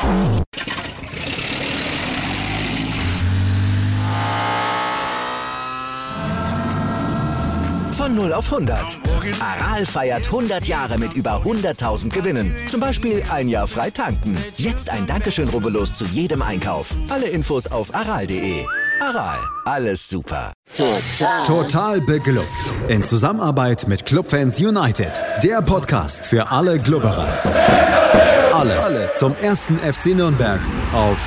Von 0 auf 100. Aral feiert 100 Jahre mit über 100.000 Gewinnen. Zum Beispiel ein Jahr frei tanken. Jetzt ein Dankeschön, rubbellos zu jedem Einkauf. Alle Infos auf aral.de. Aral, alles super. Total beglückt. In Zusammenarbeit mit Clubfans United. Der Podcast für alle Glubberer. Alles zum ersten FC Nürnberg auf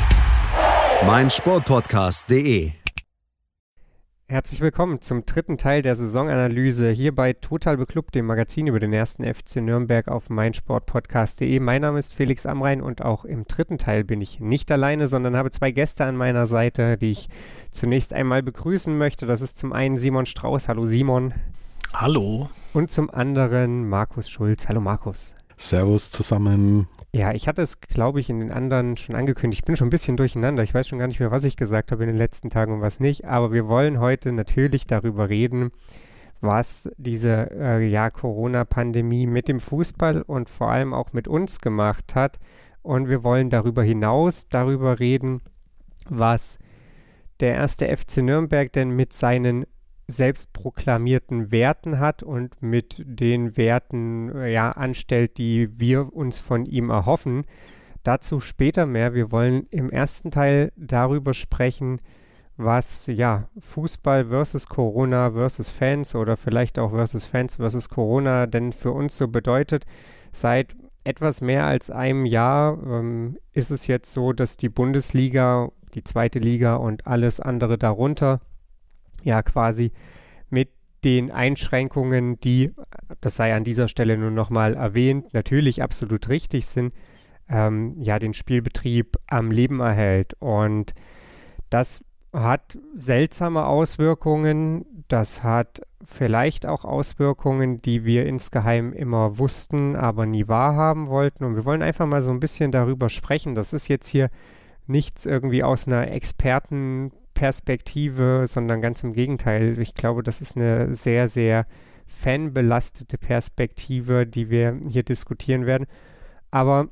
meinsportpodcast.de. Herzlich willkommen zum dritten Teil der Saisonanalyse hier bei Total Beklubbt, dem Magazin über den ersten FC Nürnberg auf meinsportpodcast.de. Mein Name ist Felix Amrain und auch im dritten Teil bin ich nicht alleine, sondern habe zwei Gäste an meiner Seite, die ich zunächst einmal begrüßen möchte. Das ist zum einen Simon Strauß. Hallo Simon. Hallo. Und zum anderen Markus Schulz. Hallo Markus. Servus zusammen. Ja, ich hatte es, glaube ich, in den anderen schon angekündigt. Ich bin schon ein bisschen durcheinander. Ich weiß schon gar nicht mehr, was ich gesagt habe in den letzten Tagen und was nicht. Aber wir wollen heute natürlich darüber reden, was diese Corona-Pandemie mit dem Fußball und vor allem auch mit uns gemacht hat. Und wir wollen darüber hinaus darüber reden, was der erste FC Nürnberg denn mit seinen selbstproklamierten Werten hat und mit den Werten anstellt, die wir uns von ihm erhoffen. Dazu später mehr. Wir wollen im ersten Teil darüber sprechen, was Fußball versus Corona versus Fans oder vielleicht auch versus Fans versus Corona denn für uns so bedeutet. Seit etwas mehr als einem Jahr ist es jetzt so, dass die Bundesliga, die zweite Liga und alles andere darunter quasi mit den Einschränkungen, die, das sei an dieser Stelle nur nochmal erwähnt, natürlich absolut richtig sind, den Spielbetrieb am Leben erhält. Und das hat seltsame Auswirkungen, das hat vielleicht auch Auswirkungen, die wir insgeheim immer wussten, aber nie wahrhaben wollten. Und wir wollen einfach mal so ein bisschen darüber sprechen. Das ist jetzt hier nichts irgendwie aus einer Expertenperspektive, sondern ganz im Gegenteil. Ich glaube, das ist eine sehr, sehr fanbelastete Perspektive, die wir hier diskutieren werden. Aber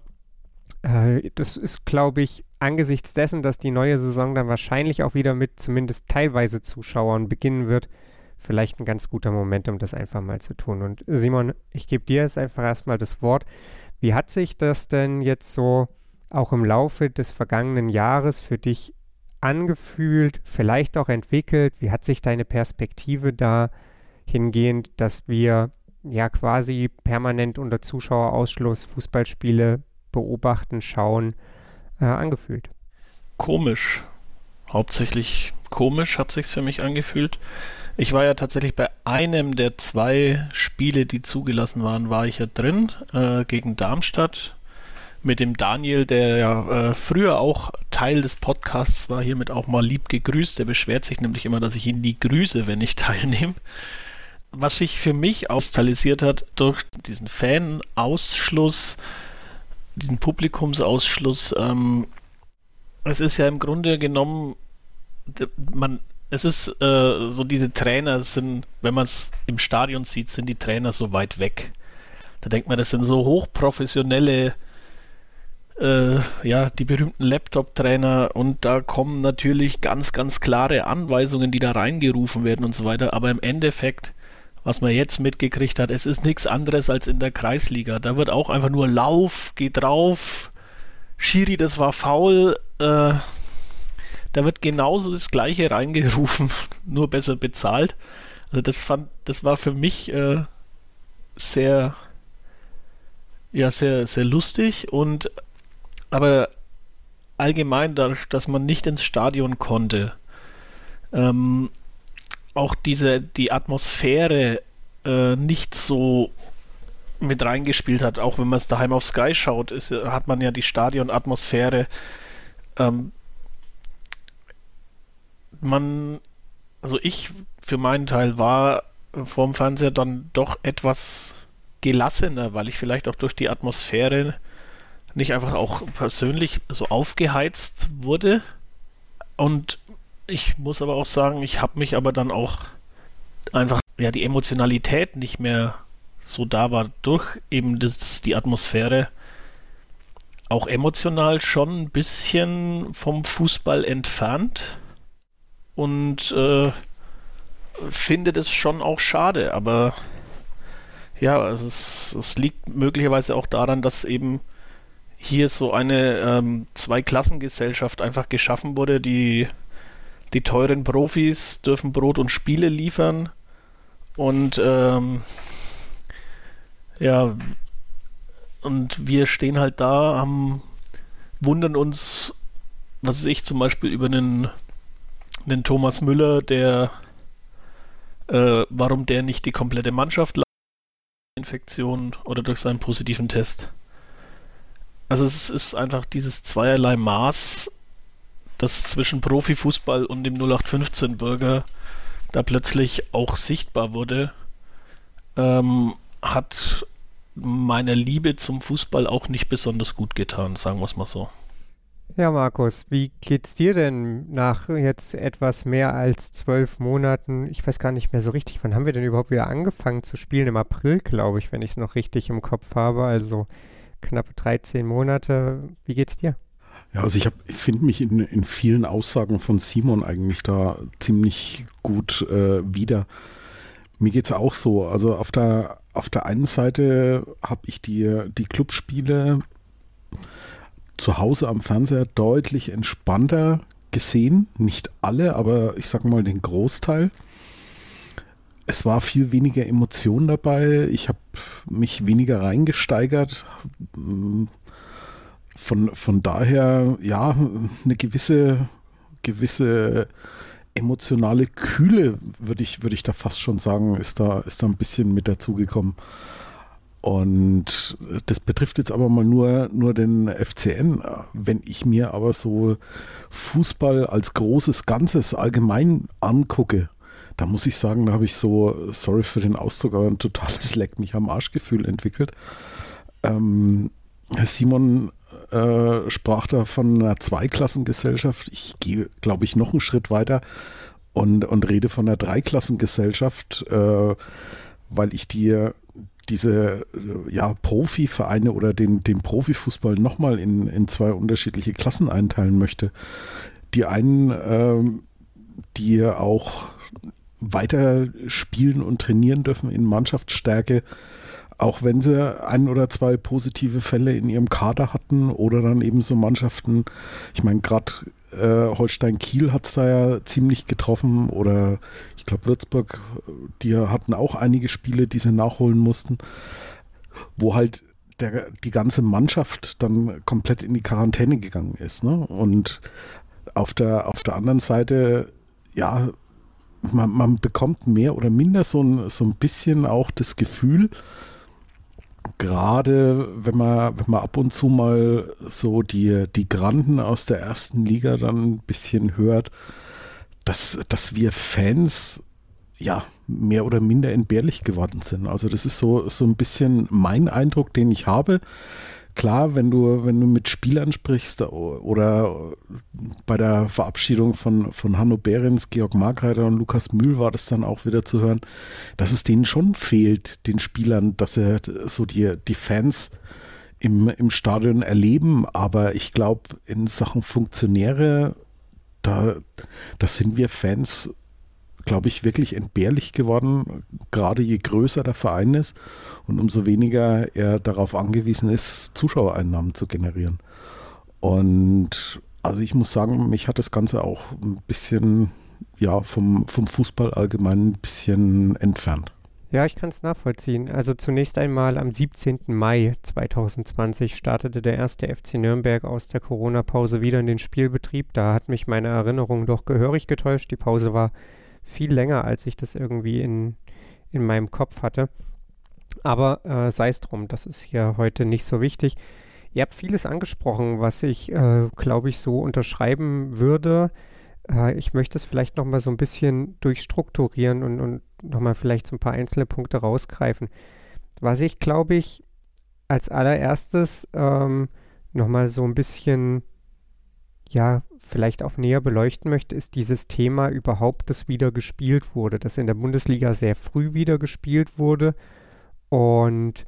das ist, glaube ich, angesichts dessen, dass die neue Saison dann wahrscheinlich auch wieder mit zumindest teilweise Zuschauern beginnen wird, vielleicht ein ganz guter Moment, um das einfach mal zu tun. Und Simon, ich gebe dir jetzt einfach erstmal das Wort. Wie hat sich das denn jetzt so auch im Laufe des vergangenen Jahres für dich angefühlt, vielleicht auch entwickelt? Wie hat sich deine Perspektive da hingehend, dass wir quasi permanent unter Zuschauerausschluss Fußballspiele beobachten, schauen, angefühlt? Komisch. Hauptsächlich komisch hat sich's für mich angefühlt. Ich war ja tatsächlich bei einem der zwei Spiele, die zugelassen waren, war ich ja drin, gegen Darmstadt. Mit dem Daniel, der ja früher auch Teil des Podcasts war, hiermit auch mal lieb gegrüßt. Der beschwert sich nämlich immer, dass ich ihn nie grüße, wenn ich teilnehme. Was sich für mich auskristallisiert hat durch diesen Fan-Ausschluss, diesen Publikumsausschluss, es ist ja im Grunde genommen, es ist so, diese Trainer sind, wenn man es im Stadion sieht, sind die Trainer so weit weg. Da denkt man, das sind so hochprofessionelle die berühmten Laptop-Trainer, und da kommen natürlich ganz, ganz klare Anweisungen, die da reingerufen werden und so weiter, aber im Endeffekt, was man jetzt mitgekriegt hat, es ist nichts anderes als in der Kreisliga. Da wird auch einfach nur Lauf, geh drauf, Schiri, das war faul, da wird genauso das Gleiche reingerufen, nur besser bezahlt. Also das war für mich sehr, sehr lustig, und aber allgemein dadurch, dass man nicht ins Stadion konnte, auch die Atmosphäre nicht so mit reingespielt hat, auch wenn man es daheim auf Sky schaut, hat man ja die Stadionatmosphäre. Also ich für meinen Teil war vorm Fernseher dann doch etwas gelassener, weil ich vielleicht auch durch die Atmosphäre nicht einfach auch persönlich so aufgeheizt wurde. Und ich muss aber auch sagen, ich habe mich aber dann auch einfach, die Emotionalität nicht mehr so da war durch eben die Atmosphäre, auch emotional schon ein bisschen vom Fußball entfernt und finde das schon auch schade, aber ja, also es liegt möglicherweise auch daran, dass eben hier so eine Zweiklassengesellschaft einfach geschaffen wurde. Die teuren Profis dürfen Brot und Spiele liefern und ja, und wir stehen halt da, wundern uns, was weiß ich, zum Beispiel über einen Thomas Müller, warum der nicht die komplette Mannschaft Infektion oder durch seinen positiven Test. Also es ist einfach dieses zweierlei Maß, das zwischen Profifußball und dem 0815-Bürger da plötzlich auch sichtbar wurde, hat meiner Liebe zum Fußball auch nicht besonders gut getan, sagen wir es mal so. Ja, Markus, wie geht's dir denn nach jetzt etwas mehr als 12 Monaten? Ich weiß gar nicht mehr so richtig, wann haben wir denn überhaupt wieder angefangen zu spielen? Im April, glaube ich, wenn ich es noch richtig im Kopf habe, also knapp 13 Monate. Wie geht's dir? Ja, also ich finde mich in vielen Aussagen von Simon eigentlich da ziemlich gut wieder. Mir geht's auch so. Also auf der einen Seite habe ich die Clubspiele zu Hause am Fernseher deutlich entspannter gesehen. Nicht alle, aber ich sag mal den Großteil. Es war viel weniger Emotion dabei. Ich habe mich weniger reingesteigert. Von daher, ja, eine gewisse emotionale Kühle, würde ich da fast schon sagen, ist da ein bisschen mit dazugekommen. Und das betrifft jetzt aber mal nur den FCN. Wenn ich mir aber so Fußball als großes Ganzes allgemein angucke, da muss ich sagen, da habe ich so, sorry für den Ausdruck, aber ein totales Leck mich am Arsch-Gefühl entwickelt. Simon sprach da von einer Zweiklassengesellschaft. Ich gehe, glaube ich, noch einen Schritt weiter und rede von einer Dreiklassengesellschaft, weil ich diese Profivereine oder den Profifußball nochmal in zwei unterschiedliche Klassen einteilen möchte. Die einen, die auch weiter spielen und trainieren dürfen in Mannschaftsstärke, auch wenn sie ein oder zwei positive Fälle in ihrem Kader hatten oder dann eben so Mannschaften, ich meine gerade Holstein Kiel hat es da ja ziemlich getroffen oder ich glaube Würzburg, die hatten auch einige Spiele, die sie nachholen mussten, wo halt die ganze Mannschaft dann komplett in die Quarantäne gegangen ist. Ne? Und auf der anderen Seite, ja, man bekommt mehr oder minder so ein bisschen auch das Gefühl, gerade wenn man ab und zu mal so die Granden aus der ersten Liga dann ein bisschen hört, dass wir Fans ja mehr oder minder entbehrlich geworden sind. Also das ist so ein bisschen mein Eindruck, den ich habe. Klar, wenn du mit Spielern sprichst oder bei der Verabschiedung von Hanno Behrens, Georg Markreiter und Lukas Mühl war das dann auch wieder zu hören, dass es denen schon fehlt, den Spielern, dass sie so die Fans im Stadion erleben. Aber ich glaube, in Sachen Funktionäre, da sind wir Fans, glaube ich, wirklich entbehrlich geworden, gerade je größer der Verein ist und umso weniger er darauf angewiesen ist, Zuschauereinnahmen zu generieren. Und also ich muss sagen, mich hat das Ganze auch ein bisschen vom Fußball allgemein ein bisschen entfernt. Ja, ich kann es nachvollziehen. Also zunächst einmal am 17. Mai 2020 startete der erste FC Nürnberg aus der Corona-Pause wieder in den Spielbetrieb. Da hat mich meine Erinnerung doch gehörig getäuscht. Die Pause war viel länger, als ich das irgendwie in meinem Kopf hatte. Aber sei es drum, das ist hier heute nicht so wichtig. Ihr habt vieles angesprochen, was ich, glaube ich, so unterschreiben würde. Ich möchte es vielleicht nochmal so ein bisschen durchstrukturieren und nochmal vielleicht so ein paar einzelne Punkte rausgreifen. Was ich, glaube ich, als allererstes nochmal so ein bisschen, ja, vielleicht auch näher beleuchten möchte, ist dieses Thema überhaupt, das wieder gespielt wurde, dass in der Bundesliga sehr früh wieder gespielt wurde und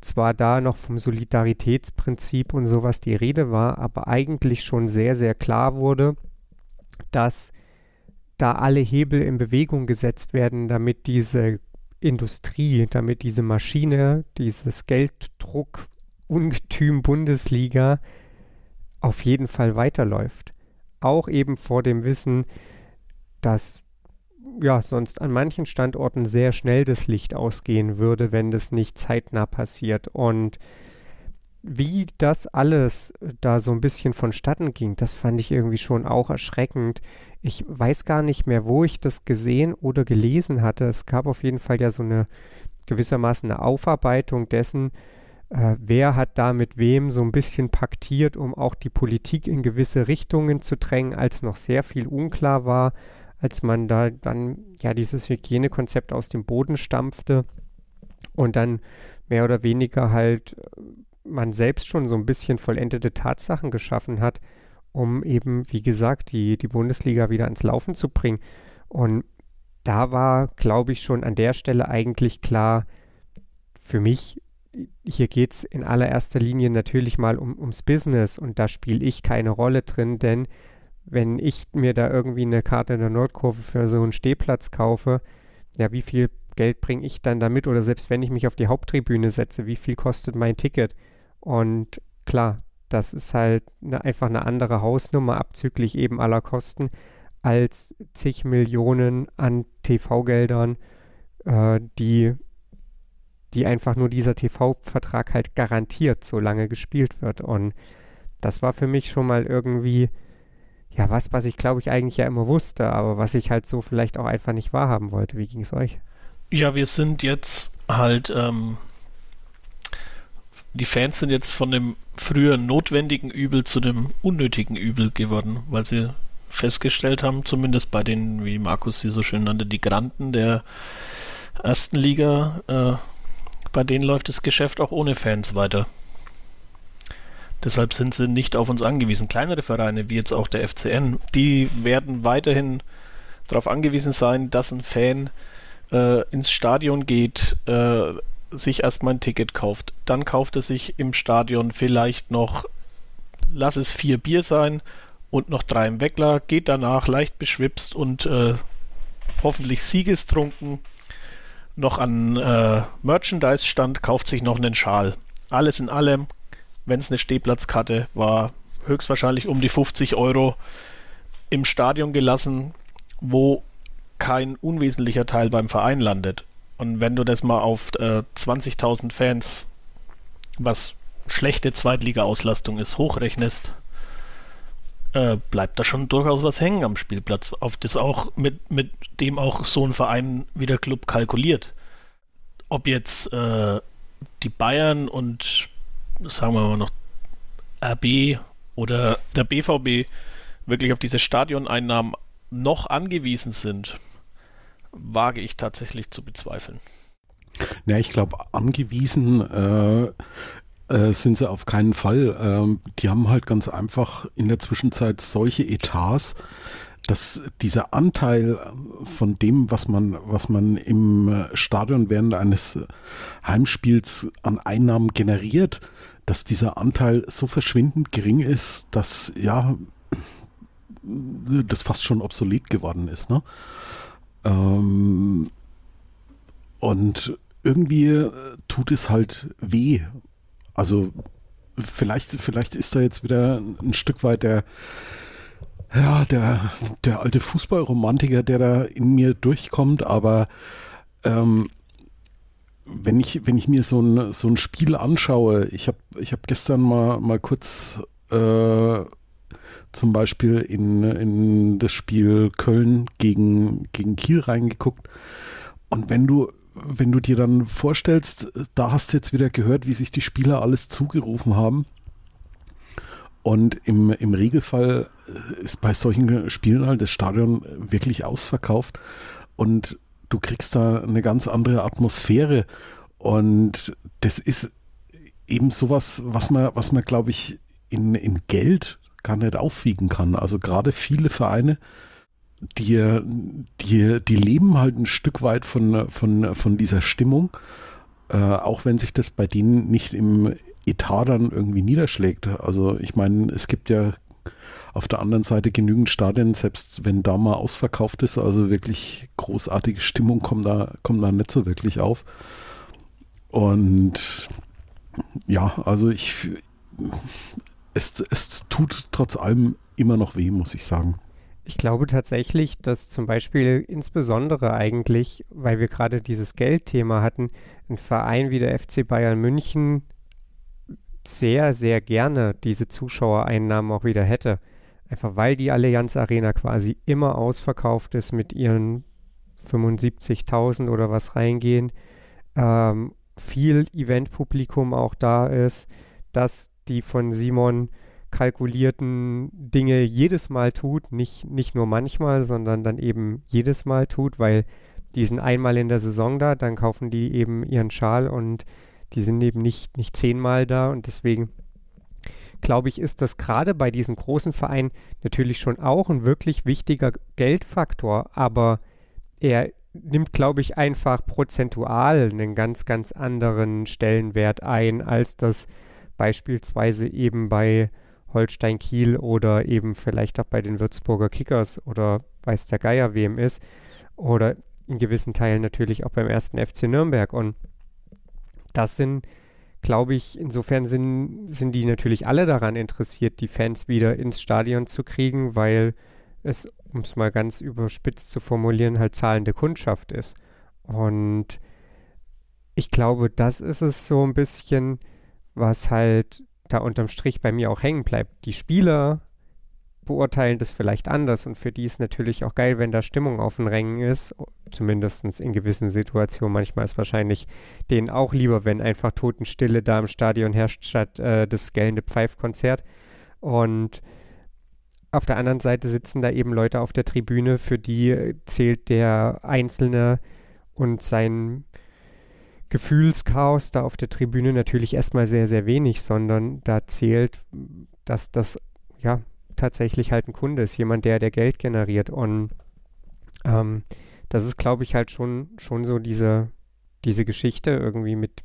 zwar da noch vom Solidaritätsprinzip und sowas die Rede war, aber eigentlich schon sehr, sehr klar wurde, dass da alle Hebel in Bewegung gesetzt werden, damit diese Industrie, damit diese Maschine, dieses Gelddruck-Ungetüm Bundesliga auf jeden Fall weiterläuft. Auch eben vor dem Wissen, dass ja sonst an manchen Standorten sehr schnell das Licht ausgehen würde, wenn das nicht zeitnah passiert. Und wie das alles da so ein bisschen vonstatten ging, das fand ich irgendwie schon auch erschreckend. Ich weiß gar nicht mehr, wo ich das gesehen oder gelesen hatte. Es gab auf jeden Fall ja so eine gewissermaßen eine Aufarbeitung dessen, wer hat da mit wem so ein bisschen paktiert, um auch die Politik in gewisse Richtungen zu drängen, als noch sehr viel unklar war, als man da dann ja dieses Hygienekonzept aus dem Boden stampfte und dann mehr oder weniger halt man selbst schon so ein bisschen vollendete Tatsachen geschaffen hat, um eben, wie gesagt, die Bundesliga wieder ans Laufen zu bringen. Und da war, glaube ich, schon an der Stelle eigentlich klar, für mich, hier geht es in allererster Linie natürlich mal ums Business und da spiele ich keine Rolle drin, denn wenn ich mir da irgendwie eine Karte in der Nordkurve für so einen Stehplatz kaufe, ja, wie viel Geld bringe ich dann damit? Oder selbst wenn ich mich auf die Haupttribüne setze, wie viel kostet mein Ticket? Und klar, das ist halt einfach eine andere Hausnummer, abzüglich eben aller Kosten, als zig Millionen an TV-Geldern, die einfach nur dieser TV-Vertrag halt garantiert, solange gespielt wird. Und das war für mich schon mal irgendwie, ja, was ich glaube ich eigentlich ja immer wusste, aber was ich halt so vielleicht auch einfach nicht wahrhaben wollte. Wie ging es euch? Ja, wir sind jetzt halt, die Fans sind jetzt von dem früher notwendigen Übel zu dem unnötigen Übel geworden, weil sie festgestellt haben, zumindest bei den, wie Markus sie so schön nannte, die Granden der ersten Liga, bei denen läuft das Geschäft auch ohne Fans weiter. Deshalb sind sie nicht auf uns angewiesen. Kleinere Vereine, wie jetzt auch der FCN, die werden weiterhin darauf angewiesen sein, dass ein Fan ins Stadion geht, sich erstmal ein Ticket kauft. Dann kauft er sich im Stadion vielleicht noch, lass es 4 Bier sein und noch 3 im Weckler, geht danach leicht beschwipst und hoffentlich siegestrunken noch an Merchandise-Stand, kauft sich noch einen Schal. Alles in allem, wenn es eine Stehplatzkarte war, höchstwahrscheinlich um die 50 € im Stadion gelassen, wo kein unwesentlicher Teil beim Verein landet. Und wenn du das mal auf 20.000 Fans, was schlechte Zweitliga-Auslastung ist, hochrechnest, bleibt da schon durchaus was hängen am Spielplatz, auf das auch mit dem auch so ein Verein wie der Club kalkuliert. Ob jetzt die Bayern und sagen wir mal noch RB oder der BVB wirklich auf diese Stadioneinnahmen noch angewiesen sind, wage ich tatsächlich zu bezweifeln. Ja, ich glaube, angewiesen sind sie auf keinen Fall. Die haben halt ganz einfach in der Zwischenzeit solche Etats, dass dieser Anteil von dem, was man im Stadion während eines Heimspiels an Einnahmen generiert, dass dieser Anteil so verschwindend gering ist, dass ja das fast schon obsolet geworden ist, ne? Und irgendwie tut es halt weh. Also vielleicht ist da jetzt wieder ein Stück weit der alte Fußballromantiker, der da in mir durchkommt, aber wenn ich mir so ein Spiel anschaue, ich hab gestern mal kurz zum Beispiel in das Spiel Köln gegen Kiel reingeguckt, und wenn du dir dann vorstellst, da hast du jetzt wieder gehört, wie sich die Spieler alles zugerufen haben, und im Regelfall ist bei solchen Spielen halt das Stadion wirklich ausverkauft und du kriegst da eine ganz andere Atmosphäre, und das ist eben sowas, was man glaube ich in Geld gar nicht aufwiegen kann. Also gerade viele Vereine, die leben halt ein Stück weit von dieser Stimmung, auch wenn sich das bei denen nicht im Etat dann irgendwie niederschlägt. Also ich meine, es gibt ja auf der anderen Seite genügend Stadien, selbst wenn da mal ausverkauft ist, also wirklich großartige Stimmung kommt da nicht so wirklich auf. Und ja, also es tut trotz allem immer noch weh, muss ich sagen. Ich glaube tatsächlich, dass zum Beispiel insbesondere eigentlich, weil wir gerade dieses Geldthema hatten, ein Verein wie der FC Bayern München sehr, sehr gerne diese Zuschauereinnahmen auch wieder hätte. Einfach weil die Allianz Arena quasi immer ausverkauft ist mit ihren 75.000 oder was reingehen. Viel Eventpublikum auch da ist, dass die von Simon kalkulierten Dinge jedes Mal tut, nicht nur manchmal, sondern dann eben jedes Mal tut, weil die sind einmal in der Saison da, dann kaufen die eben ihren Schal und die sind eben nicht 10-mal da und deswegen glaube ich, ist das gerade bei diesen großen Vereinen natürlich schon auch ein wirklich wichtiger Geldfaktor, aber er nimmt, glaube ich, einfach prozentual einen ganz, ganz anderen Stellenwert ein, als das beispielsweise eben bei Holstein Kiel oder eben vielleicht auch bei den Würzburger Kickers oder weiß der Geier wem ist oder in gewissen Teilen natürlich auch beim 1. FC Nürnberg und das sind, glaube ich, insofern sind die natürlich alle daran interessiert, die Fans wieder ins Stadion zu kriegen, weil es, um es mal ganz überspitzt zu formulieren, halt zahlende Kundschaft ist. Und ich glaube, das ist es so ein bisschen, was halt da unterm Strich bei mir auch hängen bleibt. Die Spieler beurteilen das vielleicht anders und für die ist natürlich auch geil, wenn da Stimmung auf den Rängen ist, zumindest in gewissen Situationen. Manchmal ist wahrscheinlich denen auch lieber, wenn einfach Totenstille da im Stadion herrscht, statt das gellende Pfeifkonzert. Und auf der anderen Seite sitzen da eben Leute auf der Tribüne, für die zählt der Einzelne und sein Gefühlschaos da auf der Tribüne natürlich erstmal sehr, sehr wenig, sondern da zählt, dass das ja tatsächlich halt ein Kunde ist, jemand, der Geld generiert und das ist, glaube ich, halt schon so diese Geschichte irgendwie mit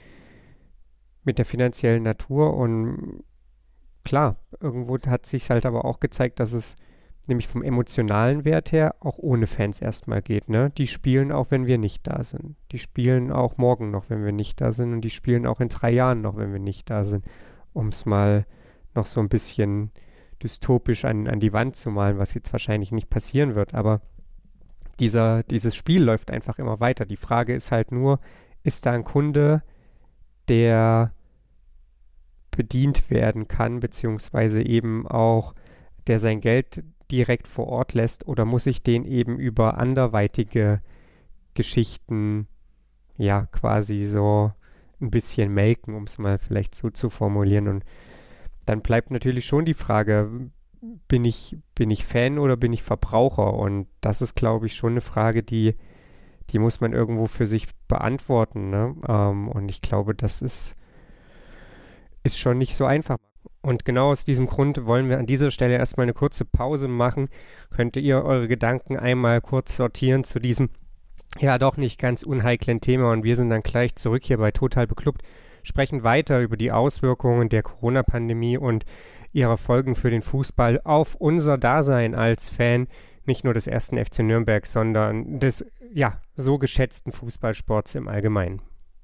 der finanziellen Natur und klar, irgendwo hat sich halt aber auch gezeigt, dass es nämlich vom emotionalen Wert her auch ohne Fans erstmal geht, ne? Die spielen auch, wenn wir nicht da sind. Die spielen auch morgen noch, wenn wir nicht da sind und die spielen auch in 3 Jahren noch, wenn wir nicht da sind. Um es mal noch so ein bisschen dystopisch an die Wand zu malen, was jetzt wahrscheinlich nicht passieren wird, aber dieses Spiel läuft einfach immer weiter. Die Frage ist halt nur, ist da ein Kunde, der bedient werden kann, beziehungsweise eben auch, der sein Geld direkt vor Ort lässt oder muss ich den eben über anderweitige Geschichten ja quasi so ein bisschen melken, um es mal vielleicht so zu formulieren und dann bleibt natürlich schon die Frage, bin ich Fan oder bin ich Verbraucher und das ist, glaube ich, schon eine Frage, die muss man irgendwo für sich beantworten, ne? Und ich glaube, das ist schon nicht so einfach. Und genau aus diesem Grund wollen wir an dieser Stelle erstmal eine kurze Pause machen. Könnt ihr eure Gedanken einmal kurz sortieren zu diesem ja doch nicht ganz unheiklen Thema und wir sind dann gleich zurück hier bei Total Beklubbt, sprechen weiter über die Auswirkungen der Corona-Pandemie und ihrer Folgen für den Fußball auf unser Dasein als Fan, nicht nur des 1. FC Nürnberg, sondern des ja so geschätzten Fußballsports im Allgemeinen.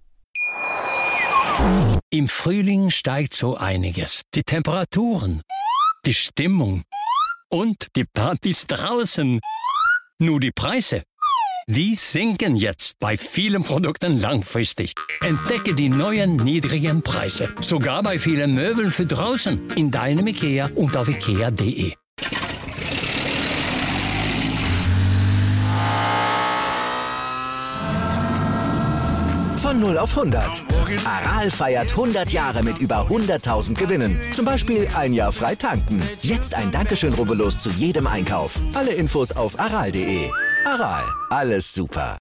Im Frühling steigt so einiges. Die Temperaturen, die Stimmung und die Partys draußen. Nur die Preise, die sinken jetzt bei vielen Produkten langfristig. Entdecke die neuen niedrigen Preise. Sogar bei vielen Möbeln für draußen. In deinem IKEA und auf ikea.de. Von 0 auf 100. Aral feiert 100 Jahre mit über 100.000 Gewinnen. Zum Beispiel ein Jahr frei tanken. Jetzt ein Dankeschön, rubbellos zu jedem Einkauf. Alle Infos auf aral.de. Aral, alles super.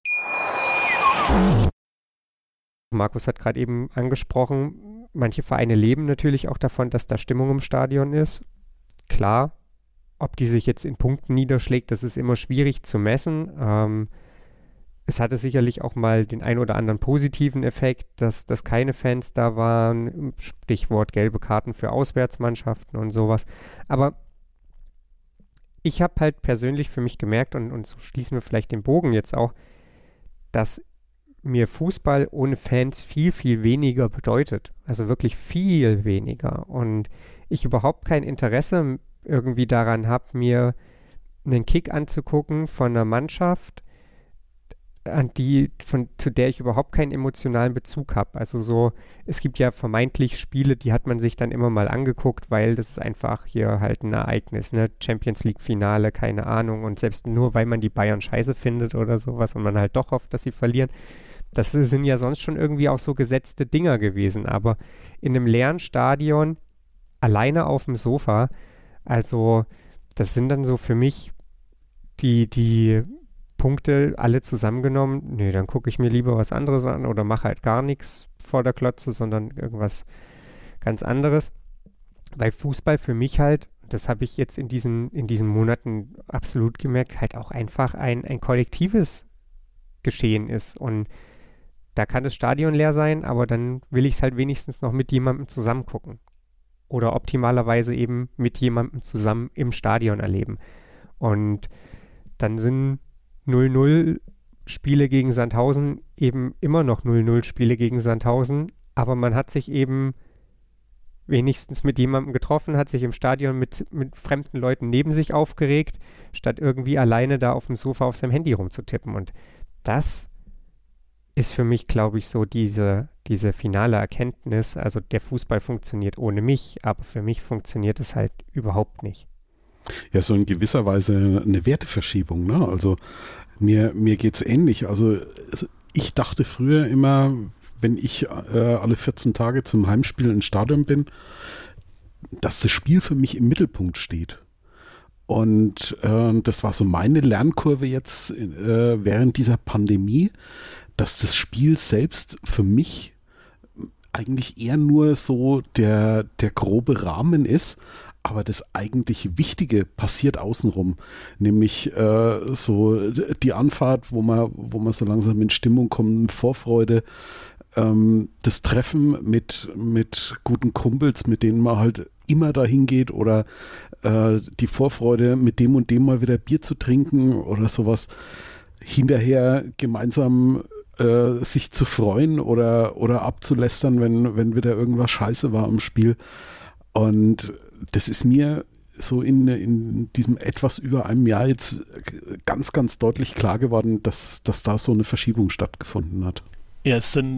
Markus hat gerade eben angesprochen, manche Vereine leben natürlich auch davon, dass da Stimmung im Stadion ist. Klar, ob die sich jetzt in Punkten niederschlägt, das ist immer schwierig zu messen. es hatte sicherlich auch mal den ein oder anderen positiven Effekt, dass keine Fans da waren, Stichwort gelbe Karten für Auswärtsmannschaften und sowas. Aber ich habe halt persönlich für mich gemerkt, und so schließen wir vielleicht den Bogen jetzt auch, dass mir Fußball ohne Fans viel, viel weniger bedeutet. Also wirklich viel weniger. Und ich überhaupt kein Interesse irgendwie daran habe, mir einen Kick anzugucken von einer Mannschaft, zu der ich überhaupt keinen emotionalen Bezug habe. Also so, es gibt ja vermeintlich Spiele, die hat man sich dann immer mal angeguckt, weil das ist einfach hier halt ein Ereignis, ne? Champions League Finale, keine Ahnung. Und selbst nur, weil man die Bayern scheiße findet oder sowas und man halt doch hofft, dass sie verlieren. Das sind ja sonst schon irgendwie auch so gesetzte Dinger gewesen. Aber in einem leeren Stadion, alleine auf dem Sofa, also das sind dann so für mich die Punkte alle zusammengenommen. Nee, dann gucke ich mir lieber was anderes an oder mache halt gar nichts vor der Glotze, sondern irgendwas ganz anderes. Weil Fußball für mich halt, das habe ich jetzt in diesen Monaten absolut gemerkt, halt auch einfach ein kollektives Geschehen ist. Und da kann das Stadion leer sein, aber dann will ich es halt wenigstens noch mit jemandem zusammen gucken. Oder optimalerweise eben mit jemandem zusammen im Stadion erleben. Und dann sind 0-0 Spiele gegen Sandhausen eben immer noch 0-0 Spiele gegen Sandhausen, aber man hat sich eben wenigstens mit jemandem getroffen, hat sich im Stadion mit fremden Leuten neben sich aufgeregt, statt irgendwie alleine da auf dem Sofa auf seinem Handy rumzutippen. Und das ist für mich, glaube ich, so diese finale Erkenntnis, also der Fußball funktioniert ohne mich, aber für mich funktioniert es halt überhaupt nicht. Ja, so in gewisser Weise eine Werteverschiebung, ne? Also mir geht es ähnlich. Also ich dachte früher immer, wenn ich alle 14 Tage zum Heimspiel ins Stadion bin, dass das Spiel für mich im Mittelpunkt steht. Und das war so meine Lernkurve jetzt während dieser Pandemie, dass das Spiel selbst für mich eigentlich eher nur so der grobe Rahmen ist, aber das eigentlich Wichtige passiert außenrum, nämlich so die Anfahrt, wo man so langsam in Stimmung kommt, Vorfreude, das Treffen mit guten Kumpels, mit denen man halt immer dahin geht, oder die Vorfreude, mit dem und dem mal wieder Bier zu trinken oder sowas, hinterher gemeinsam sich zu freuen oder abzulästern, wenn wieder irgendwas scheiße war im Spiel. Und das ist mir so in diesem etwas über einem Jahr jetzt ganz, ganz deutlich klar geworden, dass da so eine Verschiebung stattgefunden hat. Ja,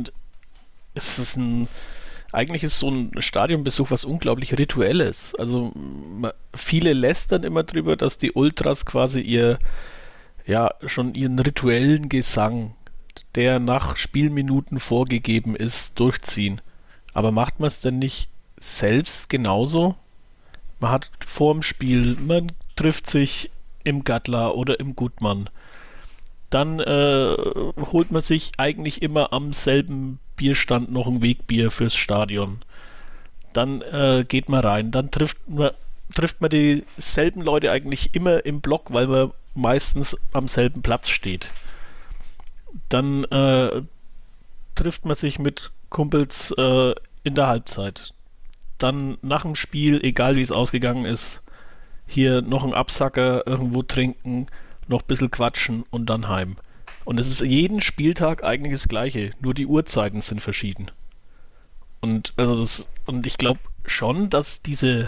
eigentlich ist so ein Stadionbesuch was unglaublich Rituelles. Also viele lästern immer drüber, dass die Ultras quasi schon ihren rituellen Gesang, der nach Spielminuten vorgegeben ist, durchziehen. Aber macht man es denn nicht selbst genauso? Man hat vorm Spiel, man trifft sich im Gattler oder im Gutmann. Dann holt man sich eigentlich immer am selben Bierstand noch ein Wegbier fürs Stadion. Dann geht man rein. Dann trifft man dieselben Leute eigentlich immer im Block, weil man meistens am selben Platz steht. Dann trifft man sich mit Kumpels in der Halbzeit. Dann nach dem Spiel, egal wie es ausgegangen ist, hier noch einen Absacker irgendwo trinken, noch ein bisschen quatschen und dann heim. Und es ist jeden Spieltag eigentlich das Gleiche, nur die Uhrzeiten sind verschieden. Und ich glaube schon, dass diese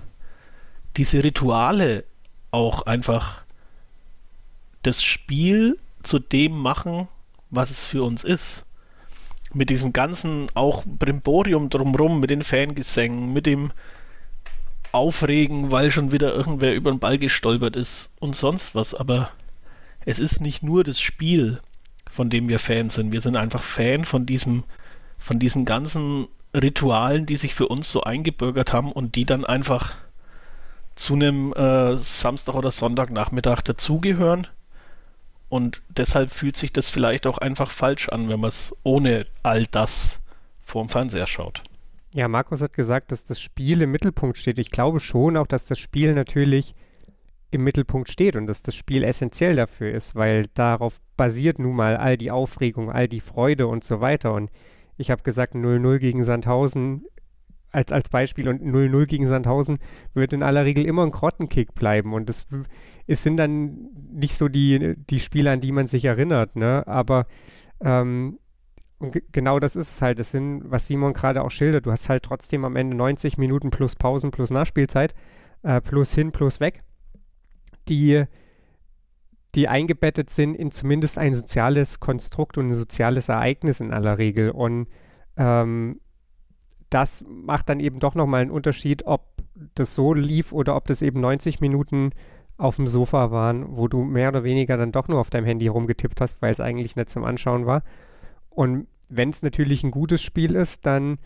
Rituale auch einfach das Spiel zu dem machen, was es für uns ist. Mit diesem ganzen auch Brimborium drumherum, mit den Fangesängen, mit dem Aufregen, weil schon wieder irgendwer über den Ball gestolpert ist und sonst was. Aber es ist nicht nur das Spiel, von dem wir Fan sind. Wir sind einfach Fan von diesen ganzen Ritualen, die sich für uns so eingebürgert haben und die dann einfach zu einem Samstag- oder Sonntagnachmittag dazugehören. Und deshalb fühlt sich das vielleicht auch einfach falsch an, wenn man es ohne all das vorm Fernseher schaut. Ja, Markus hat gesagt, dass das Spiel im Mittelpunkt steht. Ich glaube schon auch, dass das Spiel natürlich im Mittelpunkt steht und dass das Spiel essentiell dafür ist, weil darauf basiert nun mal all die Aufregung, all die Freude und so weiter. Und ich habe gesagt, 0-0 gegen Sandhausen als Beispiel und 0-0 gegen Sandhausen wird in aller Regel immer ein Grottenkick bleiben und es sind dann nicht so die Spiele, an die man sich erinnert, ne? Aber genau das ist es halt. Das sind, was Simon gerade auch schildert, du hast halt trotzdem am Ende 90 Minuten plus Pausen plus Nachspielzeit, plus hin, plus weg, die eingebettet sind in zumindest ein soziales Konstrukt und ein soziales Ereignis in aller Regel. Und das macht dann eben doch nochmal einen Unterschied, ob das so lief oder ob das eben 90 Minuten auf dem Sofa waren, wo du mehr oder weniger dann doch nur auf deinem Handy rumgetippt hast, weil es eigentlich nicht zum Anschauen war. Und wenn es natürlich ein gutes Spiel ist, dann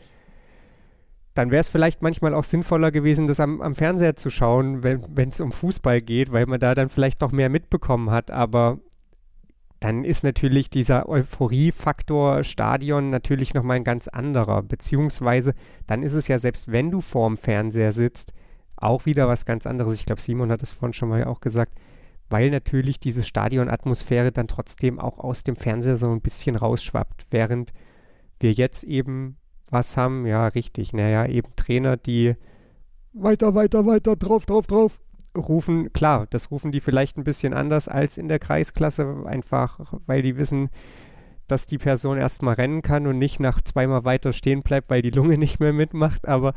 wäre es vielleicht manchmal auch sinnvoller gewesen, das am Fernseher zu schauen, wenn es um Fußball geht, weil man da dann vielleicht noch mehr mitbekommen hat. Aber dann ist natürlich dieser Euphoriefaktor Stadion natürlich nochmal ein ganz anderer. Beziehungsweise dann ist es ja, selbst wenn du vorm Fernseher sitzt, auch wieder was ganz anderes. Ich glaube, Simon hat es vorhin schon mal auch gesagt, weil natürlich diese Stadionatmosphäre dann trotzdem auch aus dem Fernseher so ein bisschen rausschwappt. Während wir jetzt eben was haben, ja richtig, naja, eben Trainer, die weiter, drauf rufen, klar, das rufen die vielleicht ein bisschen anders als in der Kreisklasse, einfach weil die wissen, dass die Person erstmal rennen kann und nicht nach zweimal weiter stehen bleibt, weil die Lunge nicht mehr mitmacht, aber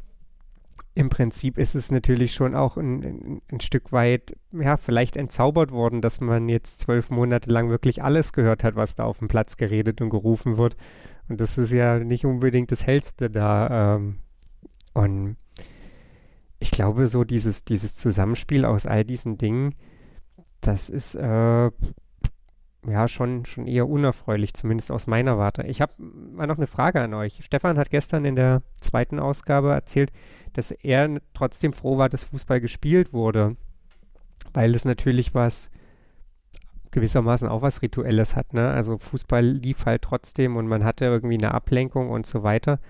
im Prinzip ist es natürlich schon auch ein Stück weit, ja, vielleicht entzaubert worden, dass man jetzt 12 Monate lang wirklich alles gehört hat, was da auf dem Platz geredet und gerufen wird. Und das ist ja nicht unbedingt das Hellste da. Und ich glaube, so dieses Zusammenspiel aus all diesen Dingen, das ist ja schon eher unerfreulich, zumindest aus meiner Warte. Ich habe mal noch eine Frage an euch. Stefan hat gestern in der 2. Ausgabe erzählt, dass er trotzdem froh war, dass Fußball gespielt wurde, weil es natürlich gewissermaßen auch was Rituelles hat, ne? Also Fußball lief halt trotzdem und man hatte irgendwie eine Ablenkung und so weiter.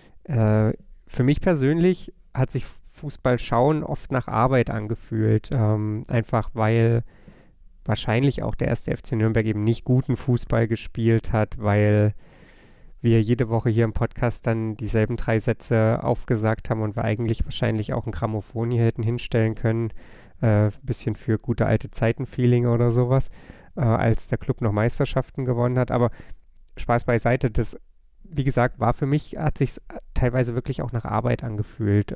Für mich persönlich hat sich Fußball schauen oft nach Arbeit angefühlt, einfach weil wahrscheinlich auch der 1. FC Nürnberg eben nicht guten Fußball gespielt hat, weil wir jede Woche hier im Podcast dann dieselben 3 Sätze aufgesagt haben und wir eigentlich wahrscheinlich auch ein Grammophon hier hätten hinstellen können, bisschen für gute alte Zeiten-Feeling oder sowas, als der Club noch Meisterschaften gewonnen hat. Aber Spaß beiseite, das, wie gesagt, war für mich, hat sich teilweise wirklich auch nach Arbeit angefühlt.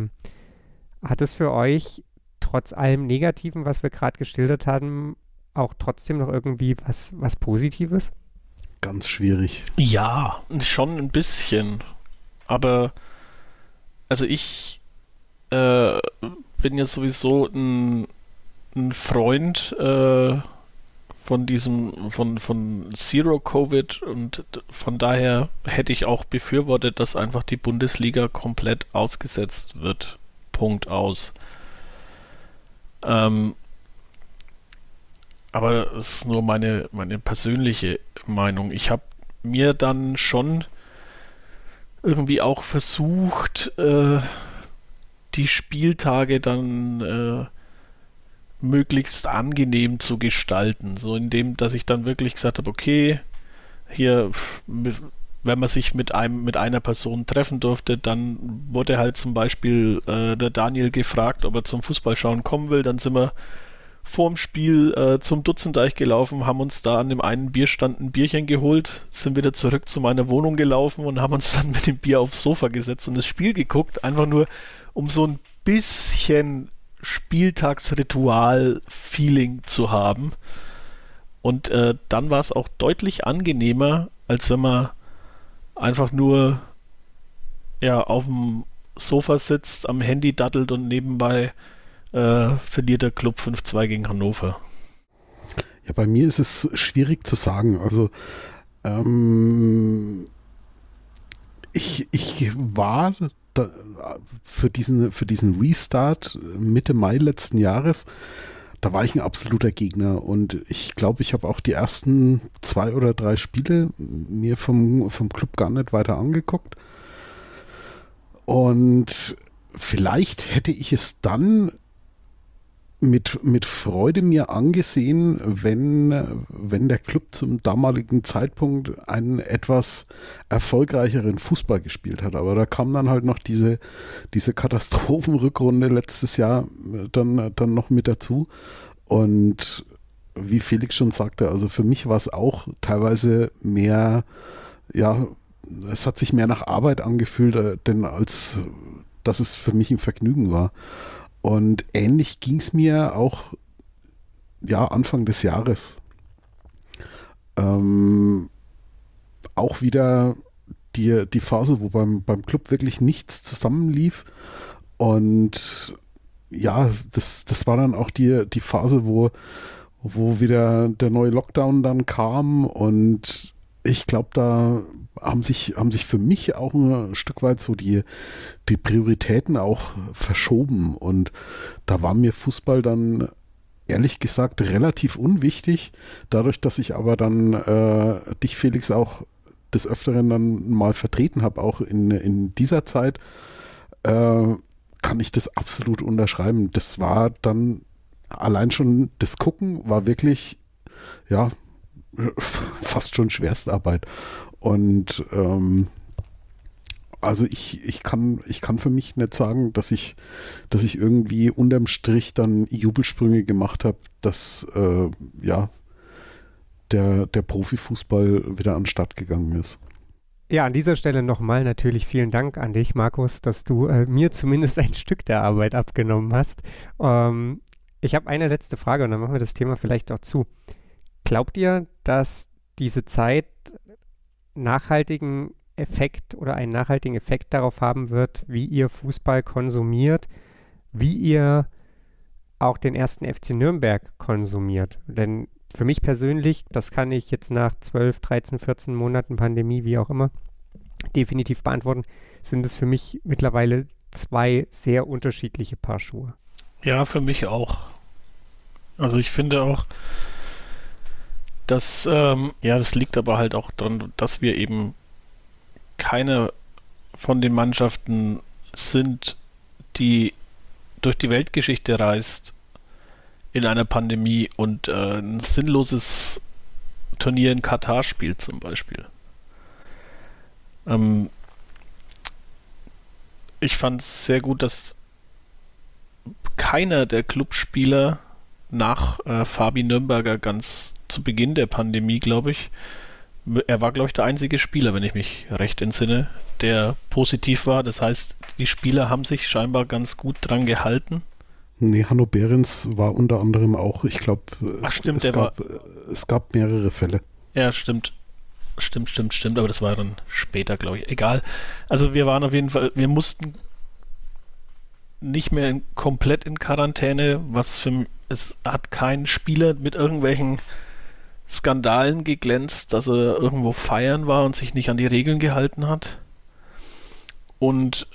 Hat es für euch trotz allem Negativen, was wir gerade geschildert haben, auch trotzdem noch irgendwie was Positives? Ganz schwierig. Ja, schon ein bisschen. Aber also ich bin ja sowieso ein Freund von Zero Covid und von daher hätte ich auch befürwortet, dass einfach die Bundesliga komplett ausgesetzt wird. Punkt aus. Aber es ist nur meine persönliche Meinung. Ich habe mir dann schon irgendwie auch versucht, die Spieltage dann möglichst angenehm zu gestalten. So indem, dass ich dann wirklich gesagt habe, okay, hier, wenn man sich mit einer Person treffen durfte, dann wurde halt zum Beispiel der Daniel gefragt, ob er zum Fußballschauen kommen will. Dann sind wir vorm Spiel zum Dutzendeich gelaufen, haben uns da an dem einen Bierstand ein Bierchen geholt, sind wieder zurück zu meiner Wohnung gelaufen und haben uns dann mit dem Bier aufs Sofa gesetzt und das Spiel geguckt, einfach nur um so ein bisschen Spieltagsritual-Feeling zu haben. Und dann war es auch deutlich angenehmer, als wenn man einfach nur auf dem Sofa sitzt, am Handy dattelt und nebenbei verliert der Club 5-2 gegen Hannover. Ja, bei mir ist es schwierig zu sagen. Also ich war da, für diesen Restart Mitte Mai letzten Jahres, da war ich ein absoluter Gegner und ich glaube, ich habe auch die ersten 2 oder 3 Spiele mir vom Club gar nicht weiter angeguckt. Und vielleicht hätte ich es dann mit Freude mir angesehen, wenn der Club zum damaligen Zeitpunkt einen etwas erfolgreicheren Fußball gespielt hat. Aber da kam dann halt noch diese Katastrophenrückrunde letztes Jahr dann noch mit dazu. Und wie Felix schon sagte, also für mich war es auch teilweise mehr, ja, es hat sich mehr nach Arbeit angefühlt, denn als dass es für mich ein Vergnügen war. Und ähnlich ging es mir auch Anfang des Jahres. Auch wieder die Phase, wo beim Club wirklich nichts zusammenlief. Und ja, das war dann auch die Phase, wo wieder der neue Lockdown dann kam. Und ich glaube, da haben sich für mich auch ein Stück weit so die Prioritäten auch verschoben. Und da war mir Fußball dann ehrlich gesagt relativ unwichtig. Dadurch, dass ich aber dann dich, Felix, auch des Öfteren dann mal vertreten habe, auch in dieser Zeit, kann ich das absolut unterschreiben. Das war dann allein schon das Gucken war wirklich, ja, fast schon Schwerstarbeit. Und also ich kann für mich nicht sagen, dass ich irgendwie unterm Strich dann Jubelsprünge gemacht habe, dass der Profifußball wieder an den Start gegangen ist. Ja, an dieser Stelle nochmal natürlich vielen Dank an dich, Markus, dass du mir zumindest ein Stück der Arbeit abgenommen hast. Ich habe eine letzte Frage und dann machen wir das Thema vielleicht auch zu. Glaubt ihr, dass diese Zeit nachhaltigen Effekt oder einen nachhaltigen Effekt darauf haben wird, wie ihr Fußball konsumiert, wie ihr auch den 1. FC Nürnberg konsumiert? Denn für mich persönlich, das kann ich jetzt nach 12, 13, 14 Monaten Pandemie, wie auch immer, definitiv beantworten, sind es für mich mittlerweile zwei sehr unterschiedliche Paar Schuhe. Ja, für mich auch. Also ich finde auch, dass, das liegt aber halt auch daran, dass wir eben keine von den Mannschaften sind, die durch die Weltgeschichte reist in einer Pandemie und ein sinnloses Turnier in Katar spielt zum Beispiel. Ich fand es sehr gut, dass keiner der Clubspieler nach Fabi Nürnberger ganz zu Beginn der Pandemie, glaube ich, er war, glaube ich, der einzige Spieler, wenn ich mich recht entsinne, der positiv war. Das heißt, die Spieler haben sich scheinbar ganz gut dran gehalten. Nee, Hanno Behrens war unter anderem auch, ich glaube, es gab mehrere Fälle. Ja, stimmt, aber das war dann später, glaube ich. Egal. Also wir waren auf jeden Fall, wir mussten nicht mehr komplett in Quarantäne, es hat kein Spieler mit irgendwelchen Skandalen geglänzt, dass er irgendwo feiern war und sich nicht an die Regeln gehalten hat. Und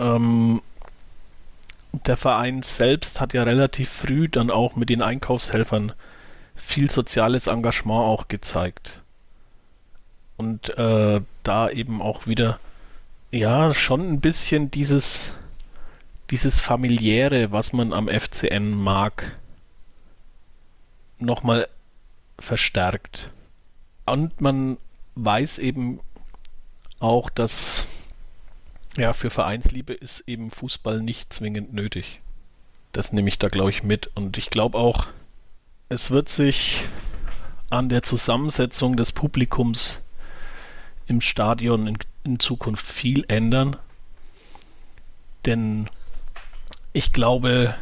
der Verein selbst hat ja relativ früh dann auch mit den Einkaufshelfern viel soziales Engagement auch gezeigt. Und da eben auch wieder, ja, schon ein bisschen dieses familiäre, was man am FCN mag, nochmal verstärkt. Und man weiß eben auch, dass für Vereinsliebe ist eben Fußball nicht zwingend nötig. Das nehme ich da, glaube ich, mit. Und ich glaube auch, es wird sich an der Zusammensetzung des Publikums im Stadion in Zukunft viel ändern. Denn ich glaube,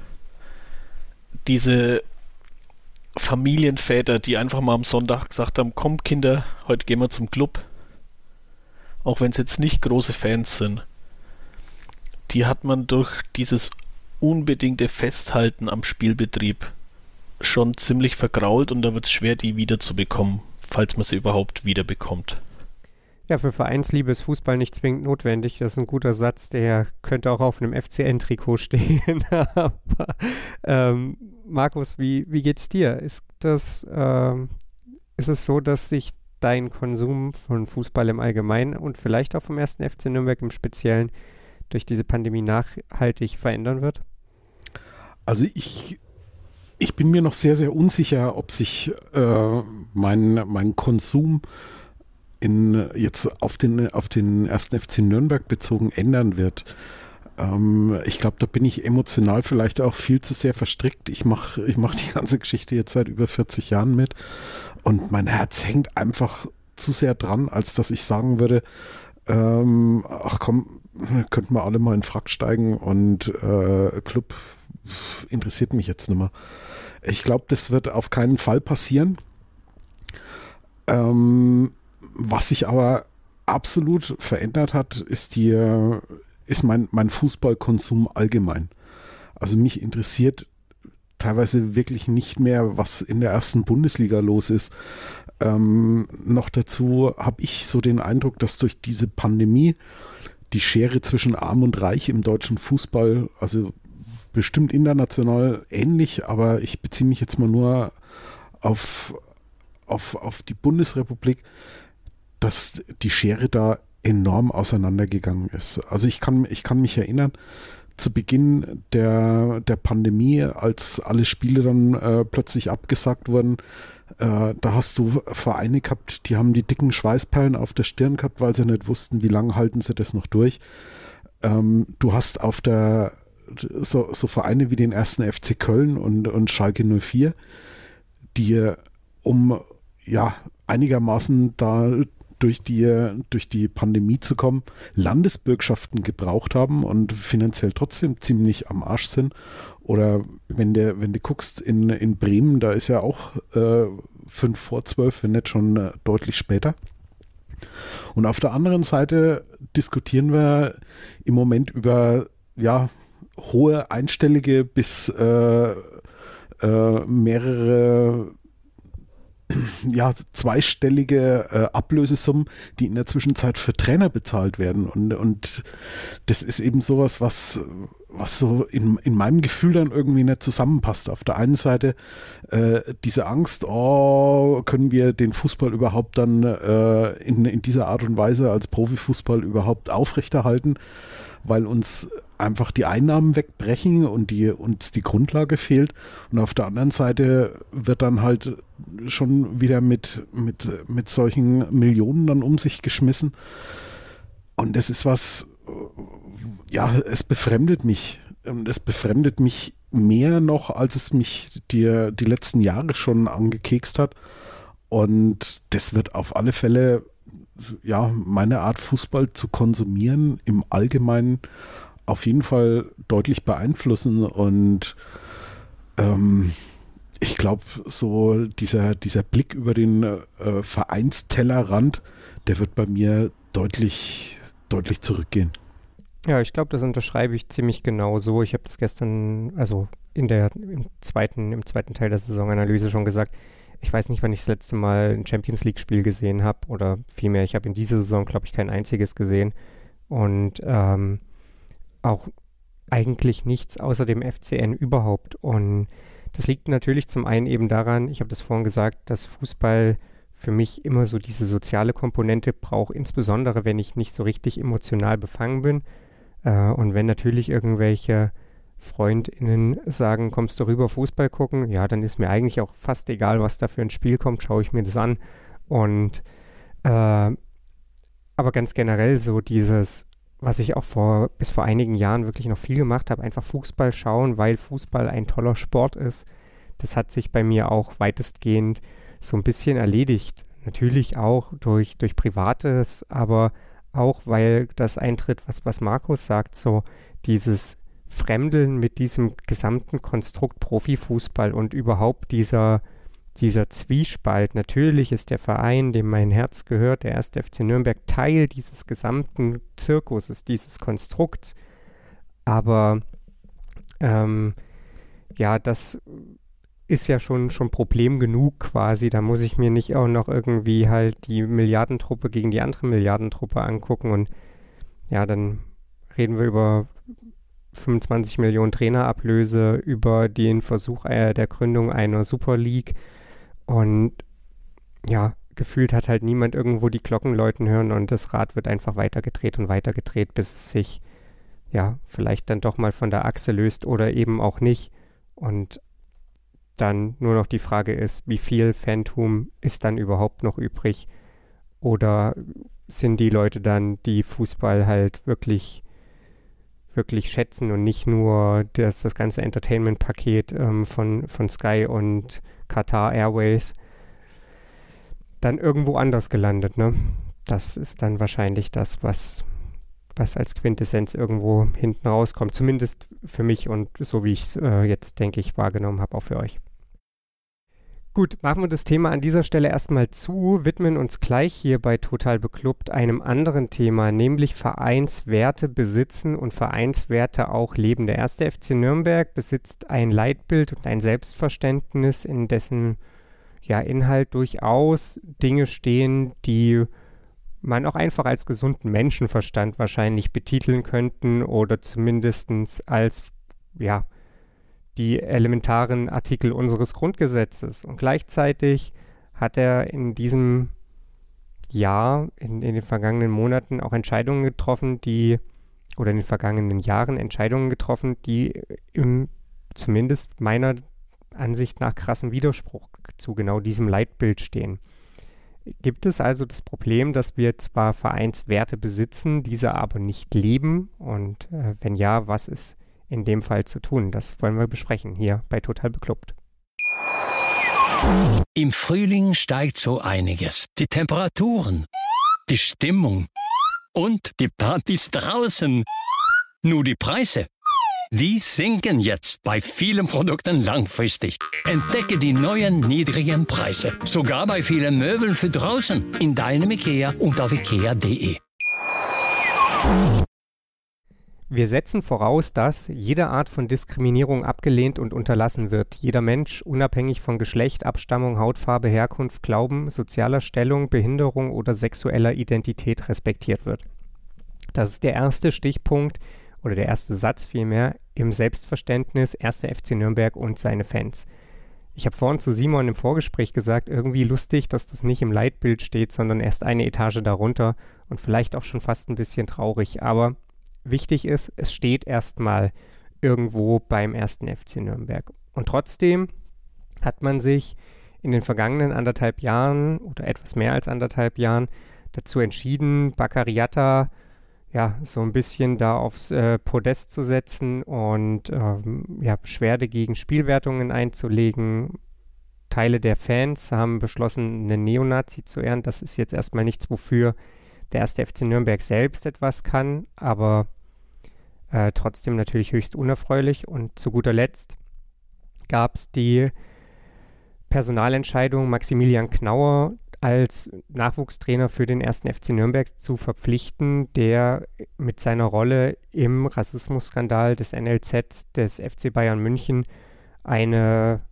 diese Familienväter, die einfach mal am Sonntag gesagt haben, komm Kinder, heute gehen wir zum Club, auch wenn es jetzt nicht große Fans sind, die hat man durch dieses unbedingte Festhalten am Spielbetrieb schon ziemlich vergrault und da wird es schwer, die wiederzubekommen, falls man sie überhaupt wiederbekommt. Ja, für Vereinsliebe ist Fußball nicht zwingend notwendig. Das ist ein guter Satz, der könnte auch auf einem FCN-Trikot stehen. Aber Markus, wie geht's dir? Ist es so, dass sich dein Konsum von Fußball im Allgemeinen und vielleicht auch vom 1. FC Nürnberg im Speziellen durch diese Pandemie nachhaltig verändern wird? Also ich Ich bin mir noch sehr, sehr unsicher, ob sich mein Konsum jetzt auf den 1. FC Nürnberg bezogen ändern wird. Ich glaube, da bin ich emotional vielleicht auch viel zu sehr verstrickt. Ich mach die ganze Geschichte jetzt seit über 40 Jahren mit und mein Herz hängt einfach zu sehr dran, als dass ich sagen würde, ach komm, könnten wir alle mal in Frack steigen und Club interessiert mich jetzt nicht mehr. Ich glaube, das wird auf keinen Fall passieren. Was sich aber absolut verändert hat, ist mein Fußballkonsum allgemein. Also mich interessiert teilweise wirklich nicht mehr, was in der ersten Bundesliga los ist. Noch dazu habe ich so den Eindruck, dass durch diese Pandemie die Schere zwischen Arm und Reich im deutschen Fußball, also bestimmt international ähnlich, aber ich beziehe mich jetzt mal nur auf die Bundesrepublik, dass die Schere da enorm auseinandergegangen ist. Also ich kann mich erinnern, zu Beginn der Pandemie, als alle Spiele dann plötzlich abgesagt wurden, da hast du Vereine gehabt, die haben die dicken Schweißperlen auf der Stirn gehabt, weil sie nicht wussten, wie lange halten sie das noch durch. Du hast auf so Vereine wie den 1. FC Köln und Schalke 04, die einigermaßen da durch die Pandemie zu kommen, Landesbürgschaften gebraucht haben und finanziell trotzdem ziemlich am Arsch sind. Oder wenn du guckst, in Bremen, da ist ja auch 5 vor 12, wenn nicht schon deutlich später. Und auf der anderen Seite diskutieren wir im Moment über hohe einstellige bis mehrere zweistellige Ablösesummen, die in der Zwischenzeit für Trainer bezahlt werden. Und das ist eben sowas, was so in meinem Gefühl dann irgendwie nicht zusammenpasst. Auf der einen Seite diese Angst, können wir den Fußball überhaupt dann in dieser Art und Weise als Profifußball überhaupt aufrechterhalten, weil uns einfach die Einnahmen wegbrechen und uns die Grundlage fehlt. Und auf der anderen Seite wird dann halt schon wieder mit solchen Millionen dann um sich geschmissen. Und das ist was, es befremdet mich. Und es befremdet mich mehr noch, als es mich die letzten Jahre schon angekekst hat. Und das wird auf alle Fälle, meine Art Fußball zu konsumieren im Allgemeinen auf jeden Fall deutlich beeinflussen. Und ich glaube, so dieser Blick über den Vereinstellerrand, der wird bei mir deutlich zurückgehen. Ja, ich glaube, das unterschreibe ich ziemlich genau so. Ich habe das gestern, also im zweiten Teil der Saisonanalyse schon gesagt. Ich weiß nicht, wann ich das letzte Mal ein Champions-League-Spiel gesehen habe oder vielmehr, ich habe in dieser Saison, glaube ich, kein einziges gesehen und auch eigentlich nichts außer dem FCN überhaupt. Und das liegt natürlich zum einen eben daran, ich habe das vorhin gesagt, dass Fußball für mich immer so diese soziale Komponente braucht, insbesondere wenn ich nicht so richtig emotional befangen bin. Und wenn natürlich irgendwelche FreundInnen sagen, kommst du rüber Fußball gucken? Ja, dann ist mir eigentlich auch fast egal, was da für ein Spiel kommt, schaue ich mir das an. Und aber ganz generell so dieses, was ich auch bis vor einigen Jahren wirklich noch viel gemacht habe, einfach Fußball schauen, weil Fußball ein toller Sport ist. Das hat sich bei mir auch weitestgehend so ein bisschen erledigt. Natürlich auch durch Privates, aber auch, weil das eintritt, was Markus sagt, so dieses Fremdeln mit diesem gesamten Konstrukt Profifußball und überhaupt dieser Zwiespalt. Natürlich ist der Verein, dem mein Herz gehört, der 1. FC Nürnberg, Teil dieses gesamten Zirkuses, dieses Konstrukts. Aber das ist ja schon Problem genug quasi. Da muss ich mir nicht auch noch irgendwie halt die Milliardentruppe gegen die andere Milliardentruppe angucken. Und ja, dann reden wir über 25 Millionen Trainerablöse, über den Versuch der Gründung einer Super League. Und ja, gefühlt hat halt niemand irgendwo die Glocken läuten hören und das Rad wird einfach weitergedreht, bis es sich vielleicht dann doch mal von der Achse löst oder eben auch nicht. Und dann nur noch die Frage ist, wie viel Fantum ist dann überhaupt noch übrig? Oder sind die Leute dann, die Fußball halt wirklich schätzen und nicht nur das ganze Entertainment-Paket von Sky und Qatar Airways, dann irgendwo anders gelandet, ne? Das ist dann wahrscheinlich das, was als Quintessenz irgendwo hinten rauskommt. Zumindest für mich und so wie ich es jetzt, denke ich, wahrgenommen habe, auch für euch. Gut, machen wir das Thema an dieser Stelle erstmal zu, widmen uns gleich hier bei Total Beklubbt einem anderen Thema, nämlich Vereinswerte besitzen und Vereinswerte auch leben. Der 1. FC Nürnberg besitzt ein Leitbild und ein Selbstverständnis, in dessen Inhalt durchaus Dinge stehen, die man auch einfach als gesunden Menschenverstand wahrscheinlich betiteln könnten oder zumindest als die elementaren Artikel unseres Grundgesetzes. Und gleichzeitig hat er in diesem Jahr, in den vergangenen Monaten auch Entscheidungen getroffen, in den vergangenen Jahren Entscheidungen getroffen, die zumindest meiner Ansicht nach krassen Widerspruch zu genau diesem Leitbild stehen. Gibt es also das Problem, dass wir zwar Vereinswerte besitzen, diese aber nicht leben? Und wenn ja, was ist in dem Fall zu tun? Das wollen wir besprechen hier bei Total Beklubbt. Im Frühling steigt so einiges. Die Temperaturen, die Stimmung und die Partys draußen. Nur die Preise, die sinken jetzt bei vielen Produkten langfristig. Entdecke die neuen niedrigen Preise. Sogar bei vielen Möbeln für draußen. In deinem IKEA und auf ikea.de. Wir setzen voraus, dass jede Art von Diskriminierung abgelehnt und unterlassen wird. Jeder Mensch, unabhängig von Geschlecht, Abstammung, Hautfarbe, Herkunft, Glauben, sozialer Stellung, Behinderung oder sexueller Identität respektiert wird. Das ist der erste Stichpunkt oder der erste Satz vielmehr im Selbstverständnis 1. FC Nürnberg und seine Fans. Ich habe vorhin zu Simon im Vorgespräch gesagt, irgendwie lustig, dass das nicht im Leitbild steht, sondern erst eine Etage darunter und vielleicht auch schon fast ein bisschen traurig, aber wichtig ist, es steht erstmal irgendwo beim 1. FC Nürnberg. Und trotzdem hat man sich in den vergangenen 1,5 Jahren oder etwas mehr als 1,5 Jahren dazu entschieden, Baccariata so ein bisschen da aufs Podest zu setzen und Beschwerde gegen Spielwertungen einzulegen. Teile der Fans haben beschlossen, einen Neonazi zu ehren. Das ist jetzt erstmal nichts, wofür der 1. FC Nürnberg selbst etwas kann, aber trotzdem natürlich höchst unerfreulich. Und zu guter Letzt gab es die Personalentscheidung, Maximilian Knauer als Nachwuchstrainer für den 1. FC Nürnberg zu verpflichten, der mit seiner Rolle im Rassismusskandal des NLZ des FC Bayern München eine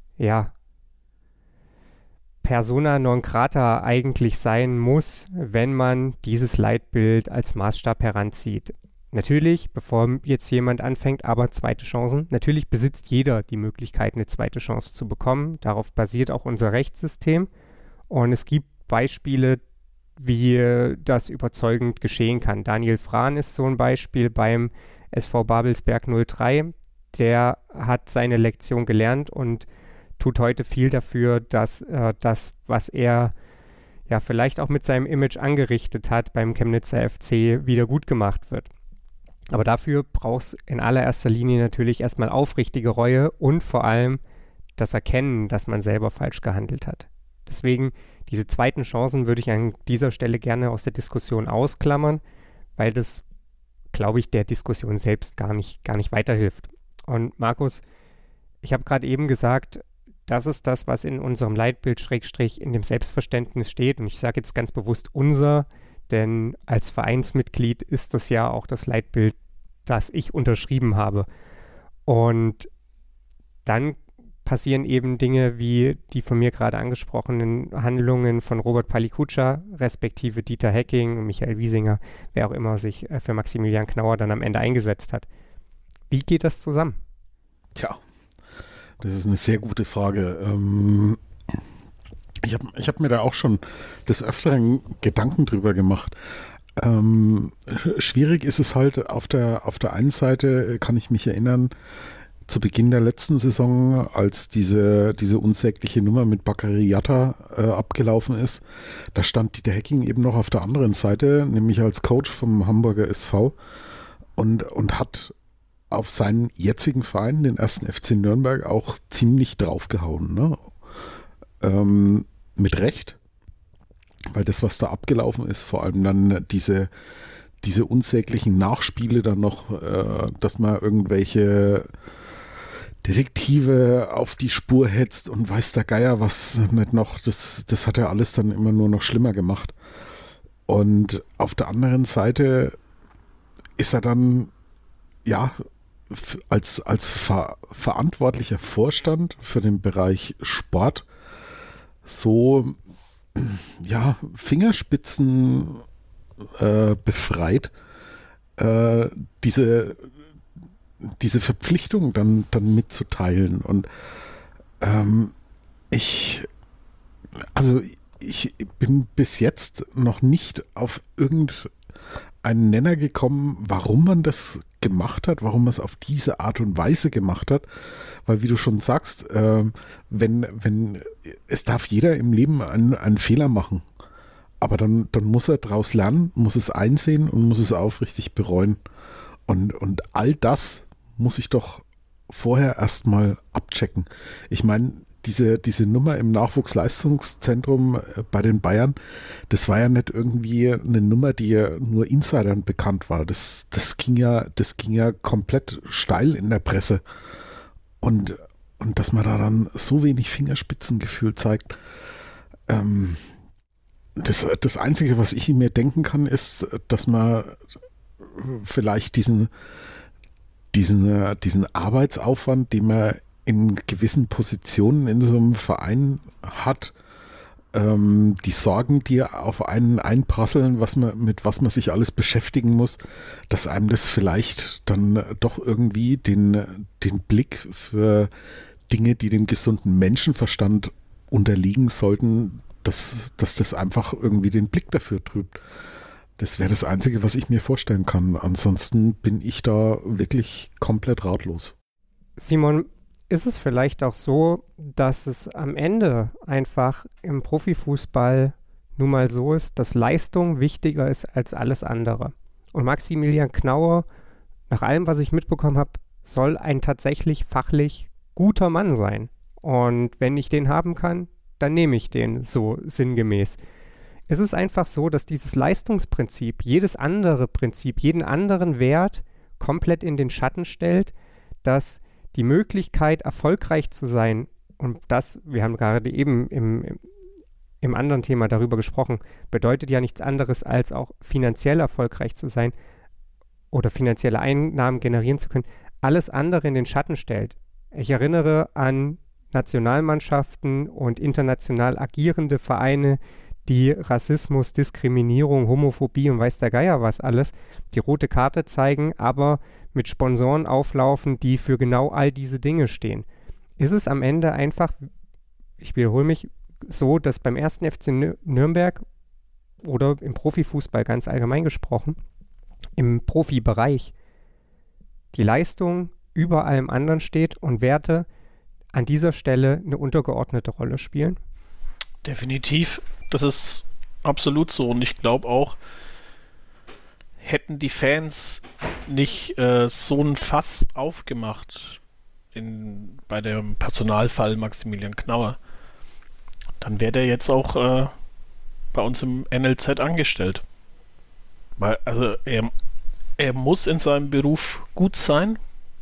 Persona non grata eigentlich sein muss, wenn man dieses Leitbild als Maßstab heranzieht. Natürlich, bevor jetzt jemand anfängt, aber zweite Chancen. Natürlich besitzt jeder die Möglichkeit, eine zweite Chance zu bekommen. Darauf basiert auch unser Rechtssystem. Und es gibt Beispiele, wie das überzeugend geschehen kann. Daniel Frahn ist so ein Beispiel beim SV Babelsberg 03. Der hat seine Lektion gelernt und tut heute viel dafür, dass das, was er vielleicht auch mit seinem Image angerichtet hat beim Chemnitzer FC, wieder gut gemacht wird. Aber dafür braucht es in allererster Linie natürlich erstmal aufrichtige Reue und vor allem das Erkennen, dass man selber falsch gehandelt hat. Deswegen, diese zweiten Chancen würde ich an dieser Stelle gerne aus der Diskussion ausklammern, weil das, glaube ich, der Diskussion selbst gar nicht weiterhilft. Und Markus, ich habe gerade eben gesagt, das ist das, was in unserem Leitbild / in dem Selbstverständnis steht. Und ich sage jetzt ganz bewusst unser, denn als Vereinsmitglied ist das ja auch das Leitbild, das ich unterschrieben habe. Und dann passieren eben Dinge wie die von mir gerade angesprochenen Handlungen von Robert Palikutscha, respektive Dieter Hecking und Michael Wiesinger, wer auch immer sich für Maximilian Knauer dann am Ende eingesetzt hat. Wie geht das zusammen? Tja, das ist eine sehr gute Frage. Ich hab mir da auch schon des Öfteren Gedanken drüber gemacht. Schwierig ist es halt, auf der einen Seite kann ich mich erinnern, zu Beginn der letzten Saison, als diese unsägliche Nummer mit Bakary Yatta abgelaufen ist, da stand Dieter Hecking eben noch auf der anderen Seite, nämlich als Coach vom Hamburger SV und hat auf seinen jetzigen Verein, den 1. FC Nürnberg, auch ziemlich draufgehauen. Ne? Mit Recht, weil das, was da abgelaufen ist, vor allem dann diese unsäglichen Nachspiele dann noch, dass man irgendwelche Detektive auf die Spur hetzt und weiß der Geier was nicht noch, das hat er alles dann immer nur noch schlimmer gemacht. Und auf der anderen Seite ist er dann, ja, als verantwortlicher Vorstand für den Bereich Sport so, ja, Fingerspitzen befreit, diese Verpflichtung dann mitzuteilen. Und ich bin bis jetzt noch nicht auf irgendeinen Nenner gekommen, warum man das gemacht hat, warum man es auf diese Art und Weise gemacht hat, weil wie du schon sagst, wenn es darf jeder im Leben einen Fehler machen, aber dann muss er daraus lernen, muss es einsehen und muss es aufrichtig bereuen. Und all das muss ich doch vorher erstmal abchecken. Ich meine, diese Nummer im Nachwuchsleistungszentrum bei den Bayern, das war ja nicht irgendwie eine Nummer, die ja nur Insidern bekannt war. Das ging ja komplett steil in der Presse. Und dass man da dann so wenig Fingerspitzengefühl zeigt, das Einzige, was ich mir denken kann, ist, dass man vielleicht diesen Arbeitsaufwand, den man in gewissen Positionen in so einem Verein hat, die Sorgen, die auf einen einprasseln, mit was man sich alles beschäftigen muss, dass einem das vielleicht dann doch irgendwie den Blick für Dinge, die dem gesunden Menschenverstand unterliegen sollten, dass das einfach irgendwie den Blick dafür trübt. Das wäre das Einzige, was ich mir vorstellen kann. Ansonsten bin ich da wirklich komplett ratlos. Simon, ist es vielleicht auch so, dass es am Ende einfach im Profifußball nun mal so ist, dass Leistung wichtiger ist als alles andere? Und Maximilian Knaue, nach allem, was ich mitbekommen habe, soll ein tatsächlich fachlich guter Mann sein. Und wenn ich den haben kann, dann nehme ich den, so sinngemäß. Es ist einfach so, dass dieses Leistungsprinzip, jedes andere Prinzip, jeden anderen Wert komplett in den Schatten stellt, dass die Möglichkeit, erfolgreich zu sein, und das, wir haben gerade eben im anderen Thema darüber gesprochen, bedeutet ja nichts anderes, als auch finanziell erfolgreich zu sein oder finanzielle Einnahmen generieren zu können, alles andere in den Schatten stellt. Ich erinnere an Nationalmannschaften und international agierende Vereine, die Rassismus, Diskriminierung, Homophobie und weiß der Geier was alles, die rote Karte zeigen, aber mit Sponsoren auflaufen, die für genau all diese Dinge stehen. Ist es am Ende einfach, ich wiederhole mich, so, dass beim 1. FC Nürnberg oder im Profifußball ganz allgemein gesprochen, im Profibereich, die Leistung über allem anderen steht und Werte an dieser Stelle eine untergeordnete Rolle spielen? Definitiv, das ist absolut so. Und ich glaube auch, hätten die Fans nicht so ein Fass aufgemacht bei dem Personalfall Maximilian Knaue, dann wäre der jetzt auch bei uns im NLZ angestellt. Weil, also er muss in seinem Beruf gut sein.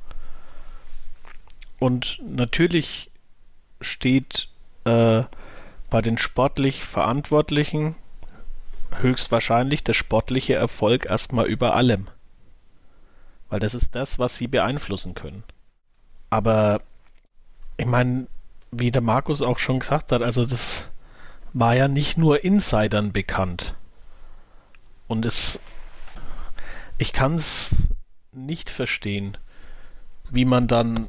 Und natürlich steht bei den sportlich Verantwortlichen höchstwahrscheinlich der sportliche Erfolg erstmal über allem. Weil das ist das, was sie beeinflussen können. Aber ich meine, wie der Markus auch schon gesagt hat, also das war ja nicht nur Insidern bekannt. Und ich kann es nicht verstehen, wie man dann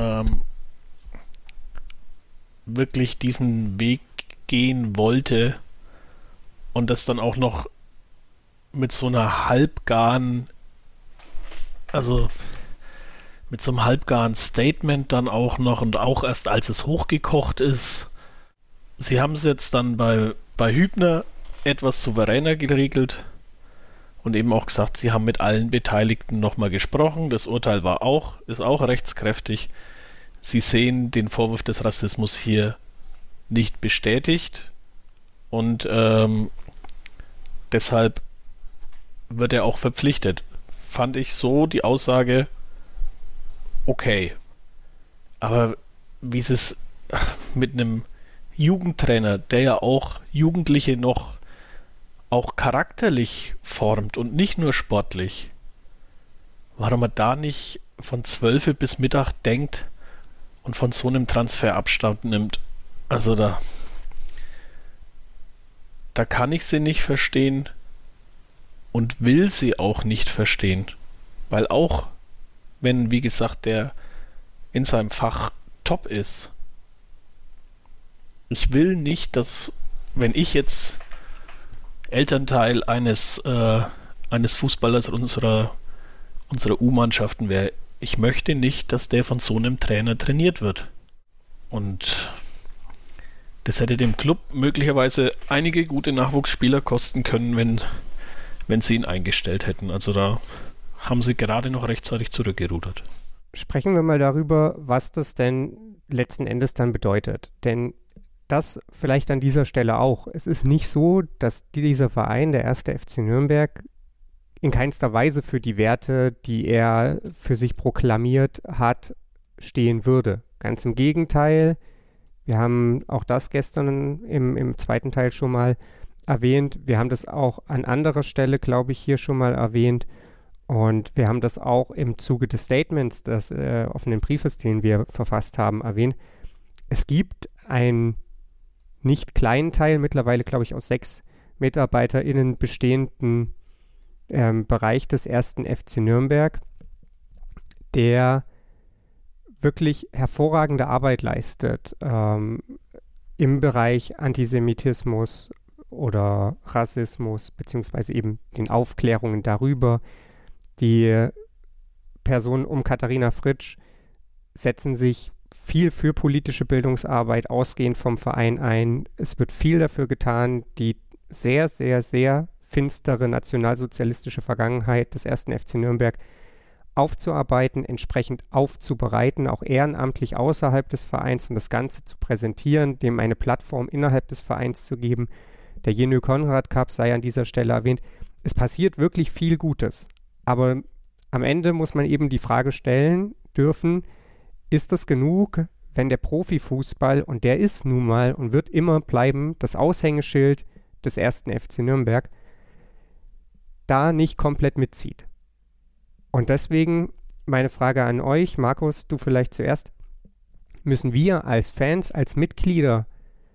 wirklich diesen Weg gehen wollte und das dann auch noch mit so einer halbgaren, also mit so einem halbgaren Statement dann auch noch und auch erst als es hochgekocht ist. Sie haben es jetzt dann bei Hübner etwas souveräner geregelt und eben auch gesagt, sie haben mit allen Beteiligten nochmal gesprochen. Das Urteil ist auch rechtskräftig. Sie sehen den Vorwurf des Rassismus hier nicht bestätigt und deshalb wird er auch verpflichtet. Fand ich so die Aussage okay. Aber wie ist es mit einem Jugendtrainer, der ja auch Jugendliche noch auch charakterlich formt und nicht nur sportlich, warum er da nicht von 12 bis Mittag denkt und von so einem Transfer Abstand nimmt? Also da kann ich sie nicht verstehen und will sie auch nicht verstehen. Weil auch wenn, wie gesagt, der in seinem Fach top ist, ich will nicht, dass, wenn ich jetzt Elternteil eines Fußballers unserer U-Mannschaften wäre, ich möchte nicht, dass der von so einem Trainer trainiert wird. Und das hätte dem Club möglicherweise einige gute Nachwuchsspieler kosten können, wenn sie ihn eingestellt hätten. Also da haben sie gerade noch rechtzeitig zurückgerudert. Sprechen wir mal darüber, was das denn letzten Endes dann bedeutet. Denn das vielleicht an dieser Stelle auch. Es ist nicht so, dass dieser Verein, der 1. FC Nürnberg, in keinster Weise für die Werte, die er für sich proklamiert hat, stehen würde. Ganz im Gegenteil. Wir haben auch das gestern im zweiten Teil schon mal erwähnt. Wir haben das auch an anderer Stelle, glaube ich, hier schon mal erwähnt. Und wir haben das auch im Zuge des Statements, des offenen Briefes, den wir verfasst haben, erwähnt. Es gibt einen nicht kleinen Teil, mittlerweile, glaube ich, aus 6 MitarbeiterInnen bestehenden Bereich des 1. FC Nürnberg, der wirklich hervorragende Arbeit leistet im Bereich Antisemitismus oder Rassismus, beziehungsweise eben den Aufklärungen darüber. Die Personen um Katharina Fritsch setzen sich viel für politische Bildungsarbeit ausgehend vom Verein ein. Es wird viel dafür getan, die sehr, sehr, sehr finstere nationalsozialistische Vergangenheit des 1. FC Nürnberg aufzuarbeiten, entsprechend aufzubereiten, auch ehrenamtlich außerhalb des Vereins und das Ganze zu präsentieren, dem eine Plattform innerhalb des Vereins zu geben. Der Jenö Konrad Cup sei an dieser Stelle erwähnt. Es passiert wirklich viel Gutes, aber am Ende muss man eben die Frage stellen dürfen, ist das genug, wenn der Profifußball, und der ist nun mal und wird immer bleiben, das Aushängeschild des 1. FC Nürnberg, da nicht komplett mitzieht? Und deswegen meine Frage an euch, Markus, du vielleicht zuerst, müssen wir als Fans, als Mitglieder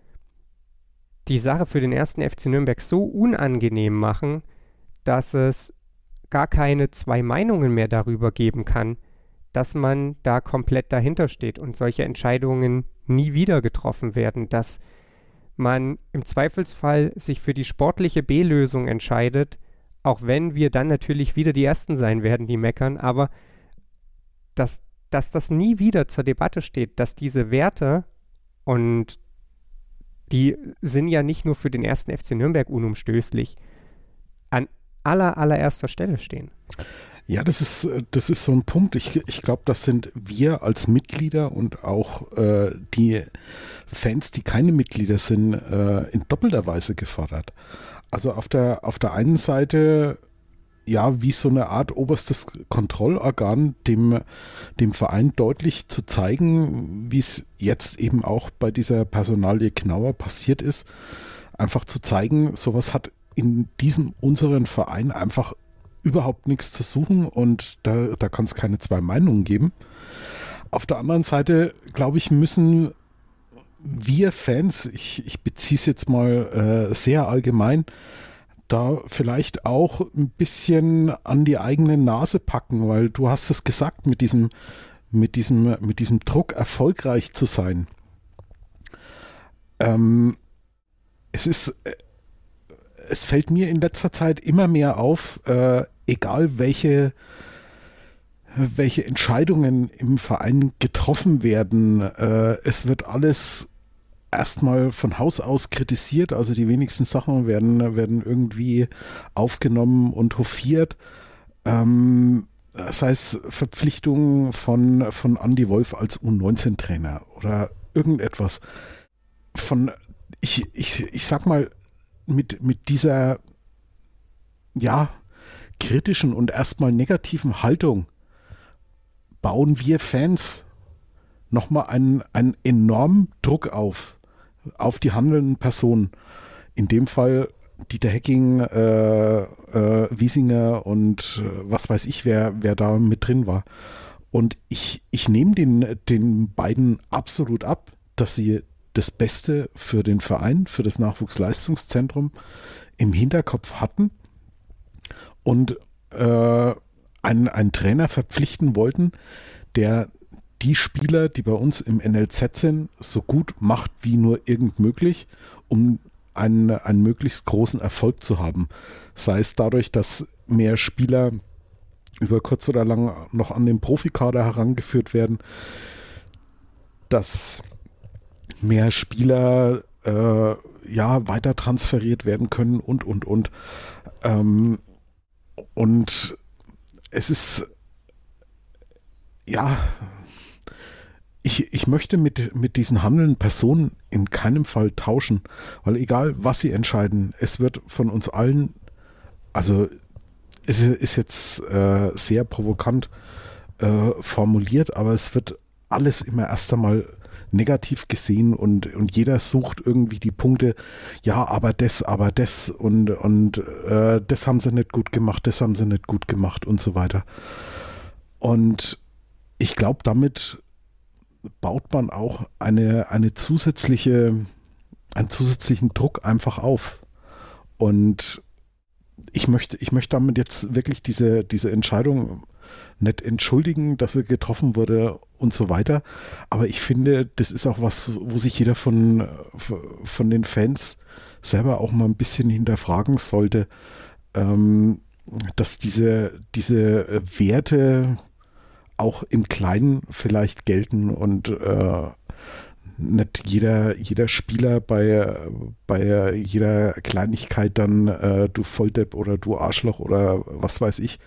die Sache für den 1. FC Nürnberg so unangenehm machen, dass es gar keine 2 Meinungen mehr darüber geben kann, dass man da komplett dahinter steht und solche Entscheidungen nie wieder getroffen werden, dass man im Zweifelsfall sich für die sportliche B-Lösung entscheidet, auch wenn wir dann natürlich wieder die Ersten sein werden, die meckern, aber dass das nie wieder zur Debatte steht, dass diese Werte, und die sind ja nicht nur für den 1. FC Nürnberg unumstößlich, an allererster Stelle stehen. Ja, das ist so ein Punkt. Ich glaube, das sind wir als Mitglieder und auch die Fans, die keine Mitglieder sind, in doppelter Weise gefordert. Also auf der einen Seite, ja, wie so eine Art oberstes Kontrollorgan, dem Verein deutlich zu zeigen, wie es jetzt eben auch bei dieser Personalie Knauer passiert ist, einfach zu zeigen, sowas hat in diesem unseren Verein einfach überhaupt nichts zu suchen und da kann es keine 2 Meinungen geben. Auf der anderen Seite, glaube ich, müssen wir Fans, ich beziehe es jetzt mal sehr allgemein, da vielleicht auch ein bisschen an die eigene Nase packen, weil du hast es gesagt, mit diesem Druck erfolgreich zu sein. Es fällt mir in letzter Zeit immer mehr auf, egal welche welche Entscheidungen im Verein getroffen werden. Es wird alles erstmal von Haus aus kritisiert, also die wenigsten Sachen werden irgendwie aufgenommen und hofiert. Sei es Verpflichtungen von Andi Wolf als U19-Trainer oder irgendetwas. Ich sag mal, mit dieser kritischen und erstmal negativen Haltung bauen wir Fans nochmal einen enormen Druck auf die handelnden Personen. In dem Fall Dieter Hecking, Wiesinger und was weiß ich, wer da mit drin war. Und ich nehme den beiden absolut ab, dass sie das Beste für den Verein, für das Nachwuchsleistungszentrum im Hinterkopf hatten und einen Trainer verpflichten wollten, der die Spieler, die bei uns im NLZ sind, so gut macht wie nur irgend möglich, um einen möglichst großen Erfolg zu haben. Sei es dadurch, dass mehr Spieler über kurz oder lang noch an den Profikader herangeführt werden, dass mehr Spieler weiter transferiert werden können und. Und es ist ich möchte mit diesen handelnden Personen in keinem Fall tauschen, weil egal, was sie entscheiden, es wird von uns allen, also es ist jetzt sehr provokant formuliert, aber es wird alles immer erst einmal negativ gesehen und jeder sucht irgendwie die Punkte, aber das und das haben sie nicht gut gemacht, das haben sie nicht gut gemacht und so weiter. Und ich glaube, damit baut man auch einen zusätzlichen Druck einfach auf. Und ich möchte damit jetzt wirklich diese Entscheidung nicht entschuldigen, dass sie getroffen wurde und so weiter. Aber ich finde, das ist auch was, wo sich jeder von den Fans selber auch mal ein bisschen hinterfragen sollte, dass diese Werte auch im Kleinen vielleicht gelten und nicht jeder Spieler bei jeder Kleinigkeit dann du Volldepp oder du Arschloch oder was weiß ich.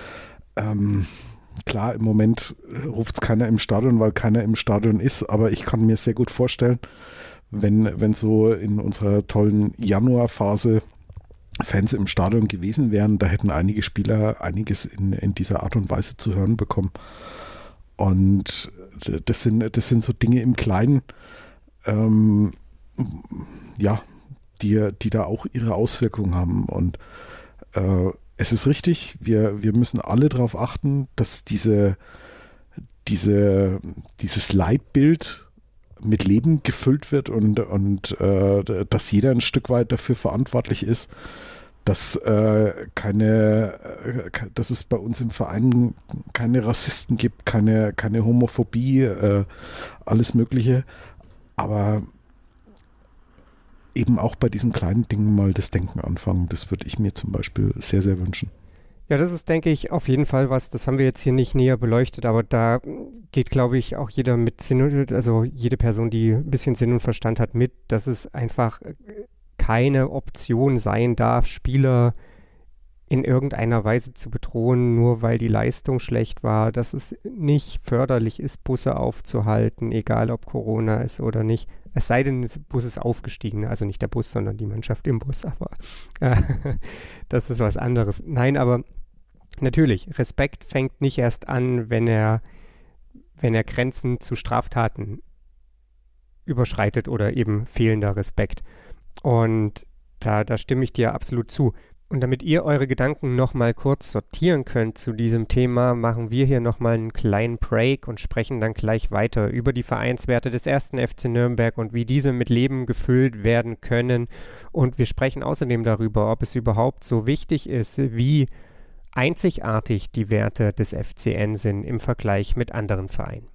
Klar, im Moment ruft es keiner im Stadion, weil keiner im Stadion ist, aber ich kann mir sehr gut vorstellen, wenn so in unserer tollen Januarphase Fans im Stadion gewesen wären, da hätten einige Spieler einiges in dieser Art und Weise zu hören bekommen. Und das sind so Dinge im Kleinen, die da auch ihre Auswirkungen haben. Und es ist richtig, wir müssen alle darauf achten, dass dieses Leitbild mit Leben gefüllt wird und dass jeder ein Stück weit dafür verantwortlich ist, dass es bei uns im Verein keine Rassisten gibt, keine Homophobie, alles Mögliche, aber eben auch bei diesen kleinen Dingen mal das Denken anfangen. Das würde ich mir zum Beispiel sehr, sehr wünschen. Ja, das ist, denke ich, auf jeden Fall was, das haben wir jetzt hier nicht näher beleuchtet, aber da geht, glaube ich, auch jeder mit Sinn, also jede Person, die ein bisschen Sinn und Verstand hat, mit, dass es einfach keine Option sein darf, Spieler in irgendeiner Weise zu bedrohen, nur weil die Leistung schlecht war, dass es nicht förderlich ist, Busse aufzuhalten, egal ob Corona ist oder nicht. Es sei denn, der Bus ist aufgestiegen, also nicht der Bus, sondern die Mannschaft im Bus, aber das ist was anderes. Nein, aber natürlich, Respekt fängt nicht erst an, wenn er Grenzen zu Straftaten überschreitet oder eben fehlender Respekt. Und da stimme ich dir absolut zu. Und damit ihr eure Gedanken nochmal kurz sortieren könnt zu diesem Thema, machen wir hier nochmal einen kleinen Break und sprechen dann gleich weiter über die Vereinswerte des 1. FC Nürnberg und wie diese mit Leben gefüllt werden können. Und wir sprechen außerdem darüber, ob es überhaupt so wichtig ist, wie einzigartig die Werte des FCN sind im Vergleich mit anderen Vereinen.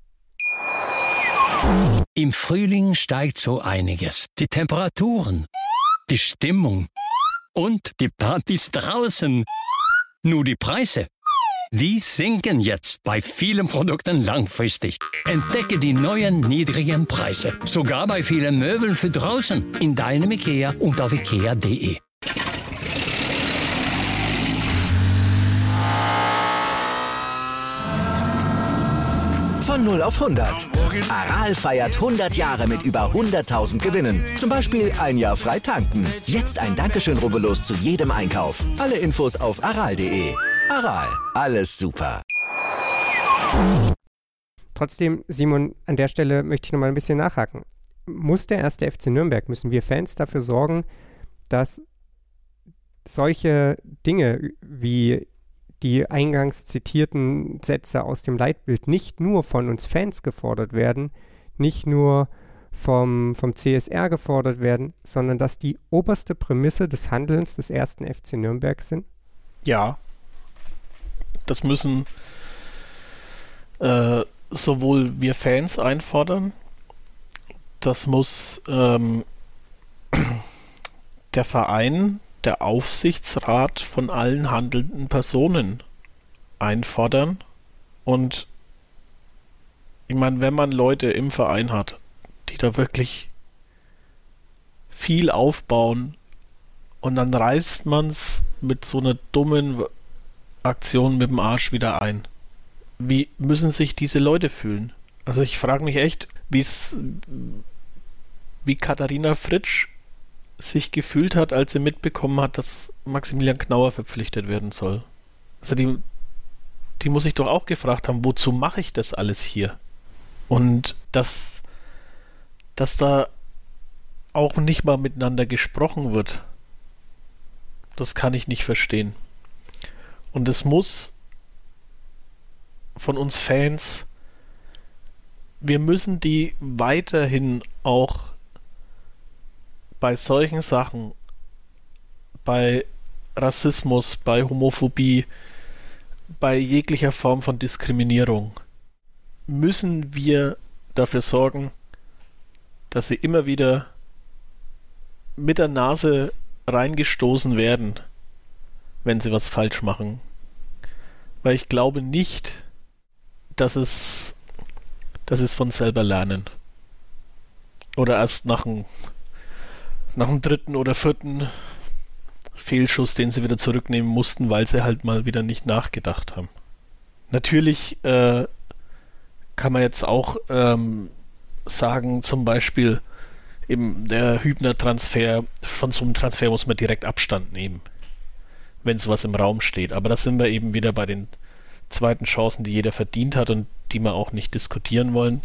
Im Frühling steigt so einiges. Die Temperaturen, die Stimmung und die Partys draußen. Nur die Preise, Die sinken jetzt bei vielen Produkten langfristig. Entdecke die neuen niedrigen Preise. Sogar bei vielen Möbeln für draußen. In deinem IKEA und auf ikea.de. Von 0 auf 100. Aral feiert 100 Jahre mit über 100.000 Gewinnen. Zum Beispiel ein Jahr frei tanken. Jetzt ein Dankeschön, rubbellos zu jedem Einkauf. Alle Infos auf aral.de. Aral, alles super. Trotzdem, Simon, an der Stelle möchte ich noch mal ein bisschen nachhaken. Muss der 1. FC Nürnberg, müssen wir Fans dafür sorgen, dass solche Dinge wie die eingangs zitierten Sätze aus dem Leitbild nicht nur von uns Fans gefordert werden, nicht nur vom CSR gefordert werden, sondern dass die oberste Prämisse des Handelns des 1. FC Nürnberg sind? Ja, das müssen sowohl wir Fans einfordern, das muss der Verein, der Aufsichtsrat von allen handelnden Personen einfordern. Und ich meine, wenn man Leute im Verein hat, die da wirklich viel aufbauen und dann reißt man es mit so einer dummen Aktion mit dem Arsch wieder ein. Wie müssen sich diese Leute fühlen? Also ich frage mich echt, wie Katharina Fritsch sich gefühlt hat, als sie mitbekommen hat, dass Maximilian Knauer verpflichtet werden soll. Also die muss sich doch auch gefragt haben, wozu mache ich das alles hier? Und dass da auch nicht mal miteinander gesprochen wird, das kann ich nicht verstehen. Und es muss von uns Fans, wir müssen die weiterhin auch bei solchen Sachen, bei Rassismus, bei Homophobie, bei jeglicher Form von Diskriminierung, müssen wir dafür sorgen, dass sie immer wieder mit der Nase reingestoßen werden, wenn sie was falsch machen. Weil ich glaube nicht, dass es von selber lernen. Oder erst nach dem dritten oder vierten Fehlschuss, den sie wieder zurücknehmen mussten, weil sie halt mal wieder nicht nachgedacht haben. Natürlich kann man jetzt auch sagen, zum Beispiel eben der Hübner-Transfer, von so einem Transfer muss man direkt Abstand nehmen, wenn sowas im Raum steht. Aber da sind wir eben wieder bei den zweiten Chancen, die jeder verdient hat und die wir auch nicht diskutieren wollen.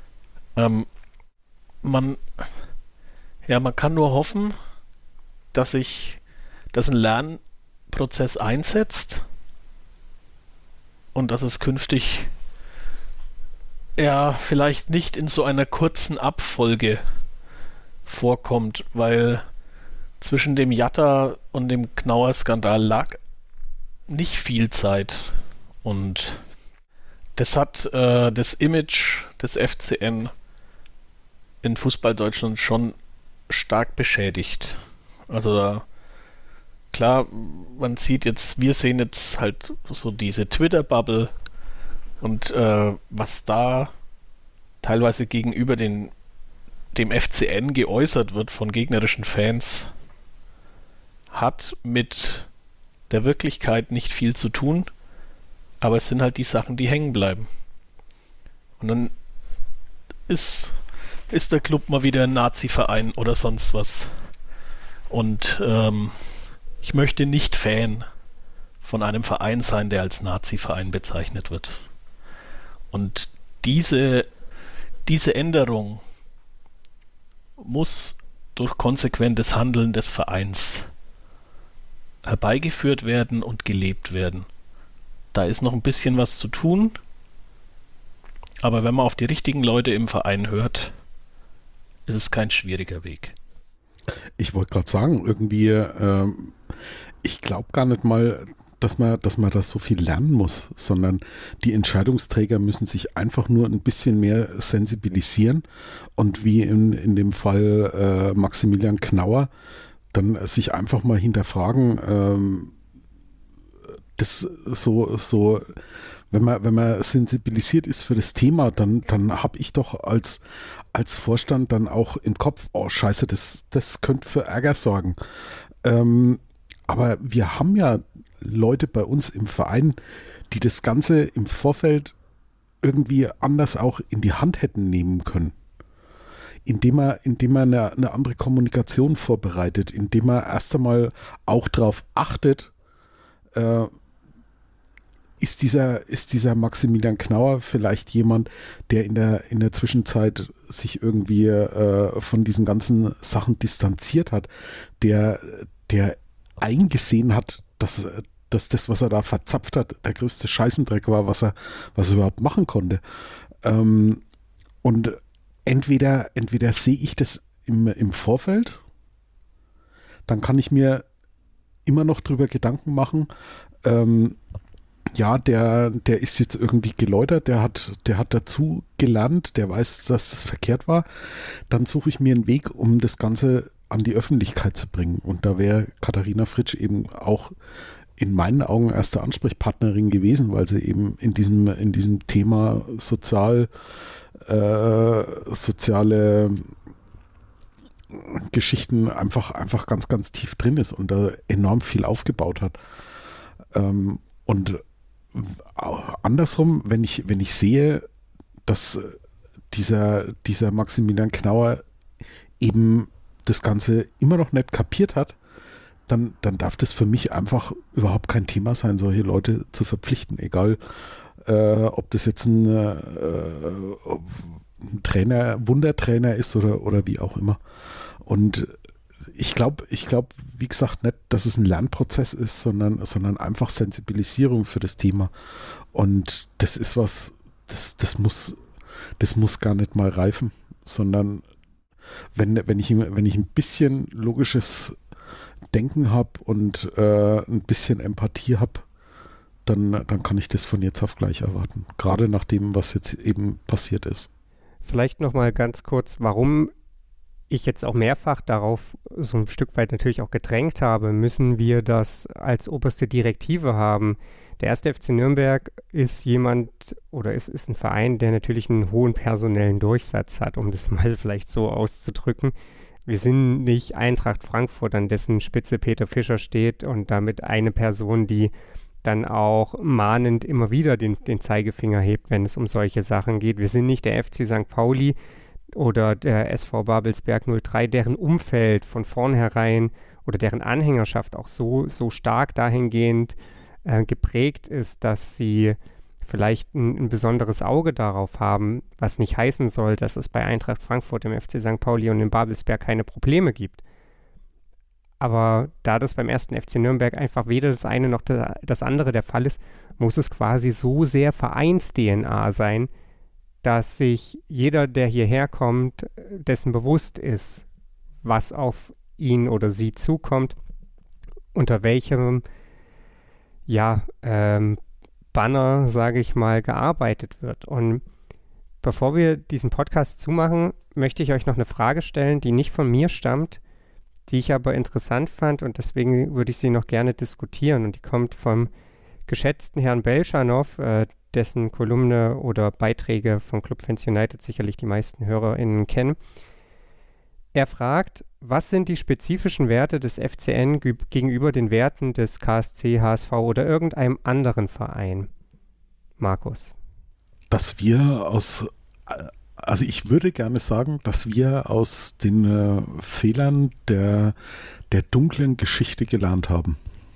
Man kann nur hoffen, dass ein Lernprozess einsetzt und dass es künftig vielleicht nicht in so einer kurzen Abfolge vorkommt, weil zwischen dem Jatta und dem Knauer-Skandal lag nicht viel Zeit und das hat das Image des FCN in Fußball-Deutschland schon stark beschädigt. Also klar, wir sehen jetzt halt so diese Twitter-Bubble und was da teilweise gegenüber dem FCN geäußert wird von gegnerischen Fans, hat mit der Wirklichkeit nicht viel zu tun, aber es sind halt die Sachen, die hängen bleiben. Und dann ist der Club mal wieder ein Nazi-Verein oder sonst was. Und ich möchte nicht Fan von einem Verein sein, der als Nazi-Verein bezeichnet wird. Und diese Änderung muss durch konsequentes Handeln des Vereins herbeigeführt werden und gelebt werden. Da ist noch ein bisschen was zu tun, aber wenn man auf die richtigen Leute im Verein hört, ist es kein schwieriger Weg. Ich wollte gerade sagen, irgendwie, ich glaube gar nicht mal, dass man das so viel lernen muss, sondern die Entscheidungsträger müssen sich einfach nur ein bisschen mehr sensibilisieren und wie in dem Fall Maximilian Knauer dann sich einfach mal hinterfragen, das so, wenn man sensibilisiert ist für das Thema, dann habe ich doch als Vorstand dann auch im Kopf, oh Scheiße, das könnte für Ärger sorgen. Aber wir haben ja Leute bei uns im Verein, die das Ganze im Vorfeld irgendwie anders auch in die Hand hätten nehmen können. Indem man eine andere Kommunikation vorbereitet, indem man erst einmal auch darauf achtet, ist dieser Maximilian Knauer vielleicht jemand, der in der Zwischenzeit sich irgendwie von diesen ganzen Sachen distanziert hat, der eingesehen hat, dass das, was er da verzapft hat, der größte Scheißendreck war, was er überhaupt machen konnte. Und entweder sehe ich das im Vorfeld, dann kann ich mir immer noch drüber Gedanken machen, ja, der ist jetzt irgendwie geläutert, der hat dazu gelernt, der weiß, dass das verkehrt war. Dann suche ich mir einen Weg, um das Ganze an die Öffentlichkeit zu bringen. Und da wäre Katharina Fritsch eben auch in meinen Augen erste Ansprechpartnerin gewesen, weil sie eben in diesem Thema soziale Geschichten einfach ganz, ganz tief drin ist und da enorm viel aufgebaut hat. Und andersrum, wenn ich sehe, dass dieser Maximilian Knauer eben das Ganze immer noch nicht kapiert hat, dann darf das für mich einfach überhaupt kein Thema sein, solche Leute zu verpflichten, egal ob das jetzt ein Trainer, Wundertrainer ist oder wie auch immer. Und ich glaube, wie gesagt, nicht, dass es ein Lernprozess ist, sondern einfach Sensibilisierung für das Thema. Und das ist was, das muss gar nicht mal reifen, sondern wenn ich ein bisschen logisches Denken habe und ein bisschen Empathie habe, dann kann ich das von jetzt auf gleich erwarten. Gerade nach dem, was jetzt eben passiert ist. Vielleicht nochmal ganz kurz, warum ich jetzt auch mehrfach darauf so ein Stück weit natürlich auch gedrängt habe, müssen wir das als oberste Direktive haben. Der 1. FC Nürnberg ist jemand oder ist ein Verein, der natürlich einen hohen personellen Durchsatz hat, um das mal vielleicht so auszudrücken. Wir sind nicht Eintracht Frankfurt, an dessen Spitze Peter Fischer steht und damit eine Person, die dann auch mahnend immer wieder den Zeigefinger hebt, wenn es um solche Sachen geht. Wir sind nicht der FC St. Pauli oder der SV Babelsberg 03, deren Umfeld von vornherein oder deren Anhängerschaft auch so stark dahingehend geprägt ist, dass sie vielleicht ein besonderes Auge darauf haben, was nicht heißen soll, dass es bei Eintracht Frankfurt, dem FC St. Pauli und dem Babelsberg keine Probleme gibt. Aber da das beim 1. FC Nürnberg einfach weder das eine noch das andere der Fall ist, muss es quasi so sehr Vereins-DNA sein, dass sich jeder, der hierher kommt, dessen bewusst ist, was auf ihn oder sie zukommt, unter welchem Banner, sage ich mal, gearbeitet wird. Und bevor wir diesen Podcast zumachen, möchte ich euch noch eine Frage stellen, die nicht von mir stammt, die ich aber interessant fand und deswegen würde ich sie noch gerne diskutieren. Und die kommt vom geschätzten Herrn Belschanow, dessen Kolumne oder Beiträge von Clubfans United sicherlich die meisten HörerInnen kennen. Er fragt, was sind die spezifischen Werte des FCN gegenüber den Werten des KSC, HSV oder irgendeinem anderen Verein? Markus. Dass wir also ich würde gerne sagen, dass wir aus den Fehlern der dunklen Geschichte gelernt haben.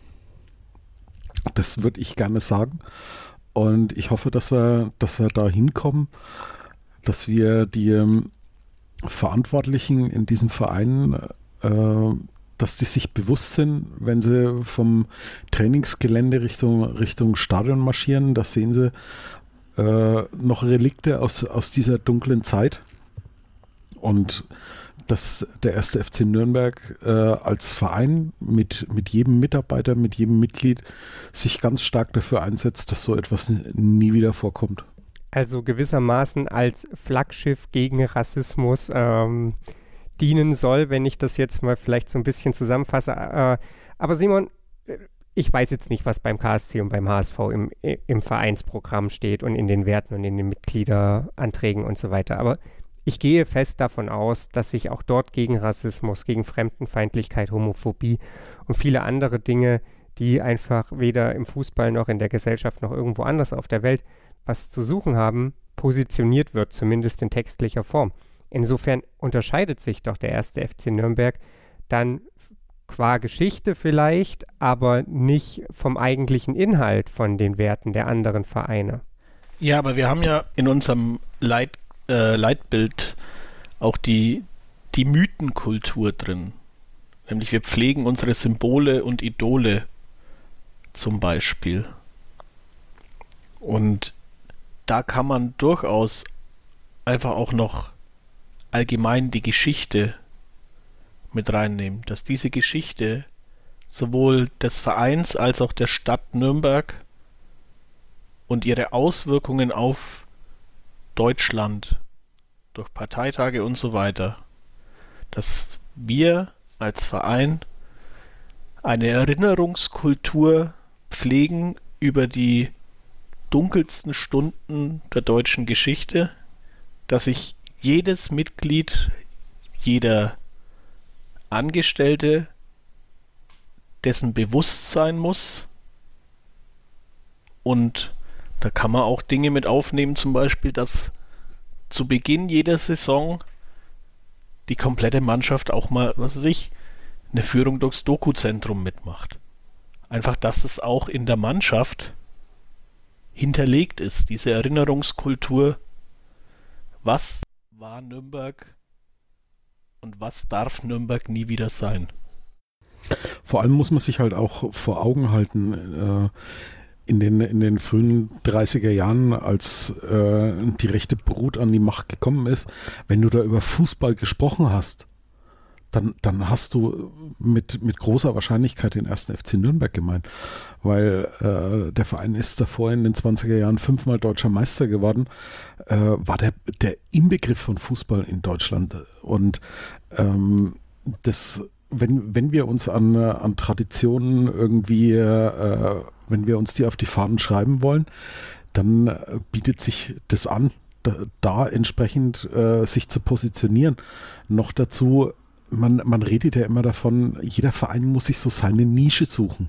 Das würde ich gerne sagen. Und ich hoffe, dass wir da hinkommen, dass wir die Verantwortlichen in diesem Verein, dass die sich bewusst sind, wenn sie vom Trainingsgelände Richtung Stadion marschieren, da sehen sie noch Relikte aus dieser dunklen Zeit. Und dass der 1. FC Nürnberg als Verein mit jedem Mitarbeiter, mit jedem Mitglied sich ganz stark dafür einsetzt, dass so etwas nie wieder vorkommt. Also gewissermaßen als Flaggschiff gegen Rassismus dienen soll, wenn ich das jetzt mal vielleicht so ein bisschen zusammenfasse. Aber Simon, ich weiß jetzt nicht, was beim KSC und beim HSV im Vereinsprogramm steht und in den Werten und in den Mitgliederanträgen und so weiter. Aber ich gehe fest davon aus, dass sich auch dort gegen Rassismus, gegen Fremdenfeindlichkeit, Homophobie und viele andere Dinge, die einfach weder im Fußball noch in der Gesellschaft noch irgendwo anders auf der Welt was zu suchen haben, positioniert wird, zumindest in textlicher Form. Insofern unterscheidet sich doch der erste FC Nürnberg dann qua Geschichte vielleicht, aber nicht vom eigentlichen Inhalt von den Werten der anderen Vereine. Ja, aber wir haben ja in unserem Leitbild auch die Mythenkultur drin. Nämlich wir pflegen unsere Symbole und Idole zum Beispiel. Und da kann man durchaus einfach auch noch allgemein die Geschichte mit reinnehmen, dass diese Geschichte sowohl des Vereins als auch der Stadt Nürnberg und ihre Auswirkungen auf Deutschland durch Parteitage und so weiter, dass wir als Verein eine Erinnerungskultur pflegen über die dunkelsten Stunden der deutschen Geschichte, dass sich jedes Mitglied, jeder Angestellte dessen bewusst sein muss. Und da kann man auch Dinge mit aufnehmen, zum Beispiel, dass zu Beginn jeder Saison die komplette Mannschaft auch mal, eine Führung durchs Doku-Zentrum mitmacht. Einfach, dass es auch in der Mannschaft hinterlegt ist, diese Erinnerungskultur, was war Nürnberg und was darf Nürnberg nie wieder sein. Vor allem muss man sich halt auch vor Augen halten, in den frühen 30er Jahren, als die rechte Brut an die Macht gekommen ist, wenn du da über Fußball gesprochen hast, dann hast du mit großer Wahrscheinlichkeit den ersten FC Nürnberg gemeint, weil der Verein ist davor in den 20er Jahren 5-mal deutscher Meister geworden, war der Inbegriff von Fußball in Deutschland. Und wenn wir uns an Traditionen irgendwie, wenn wir uns die auf die Fahnen schreiben wollen, dann bietet sich das an, da entsprechend sich zu positionieren. Noch dazu, man redet ja immer davon, jeder Verein muss sich so seine Nische suchen.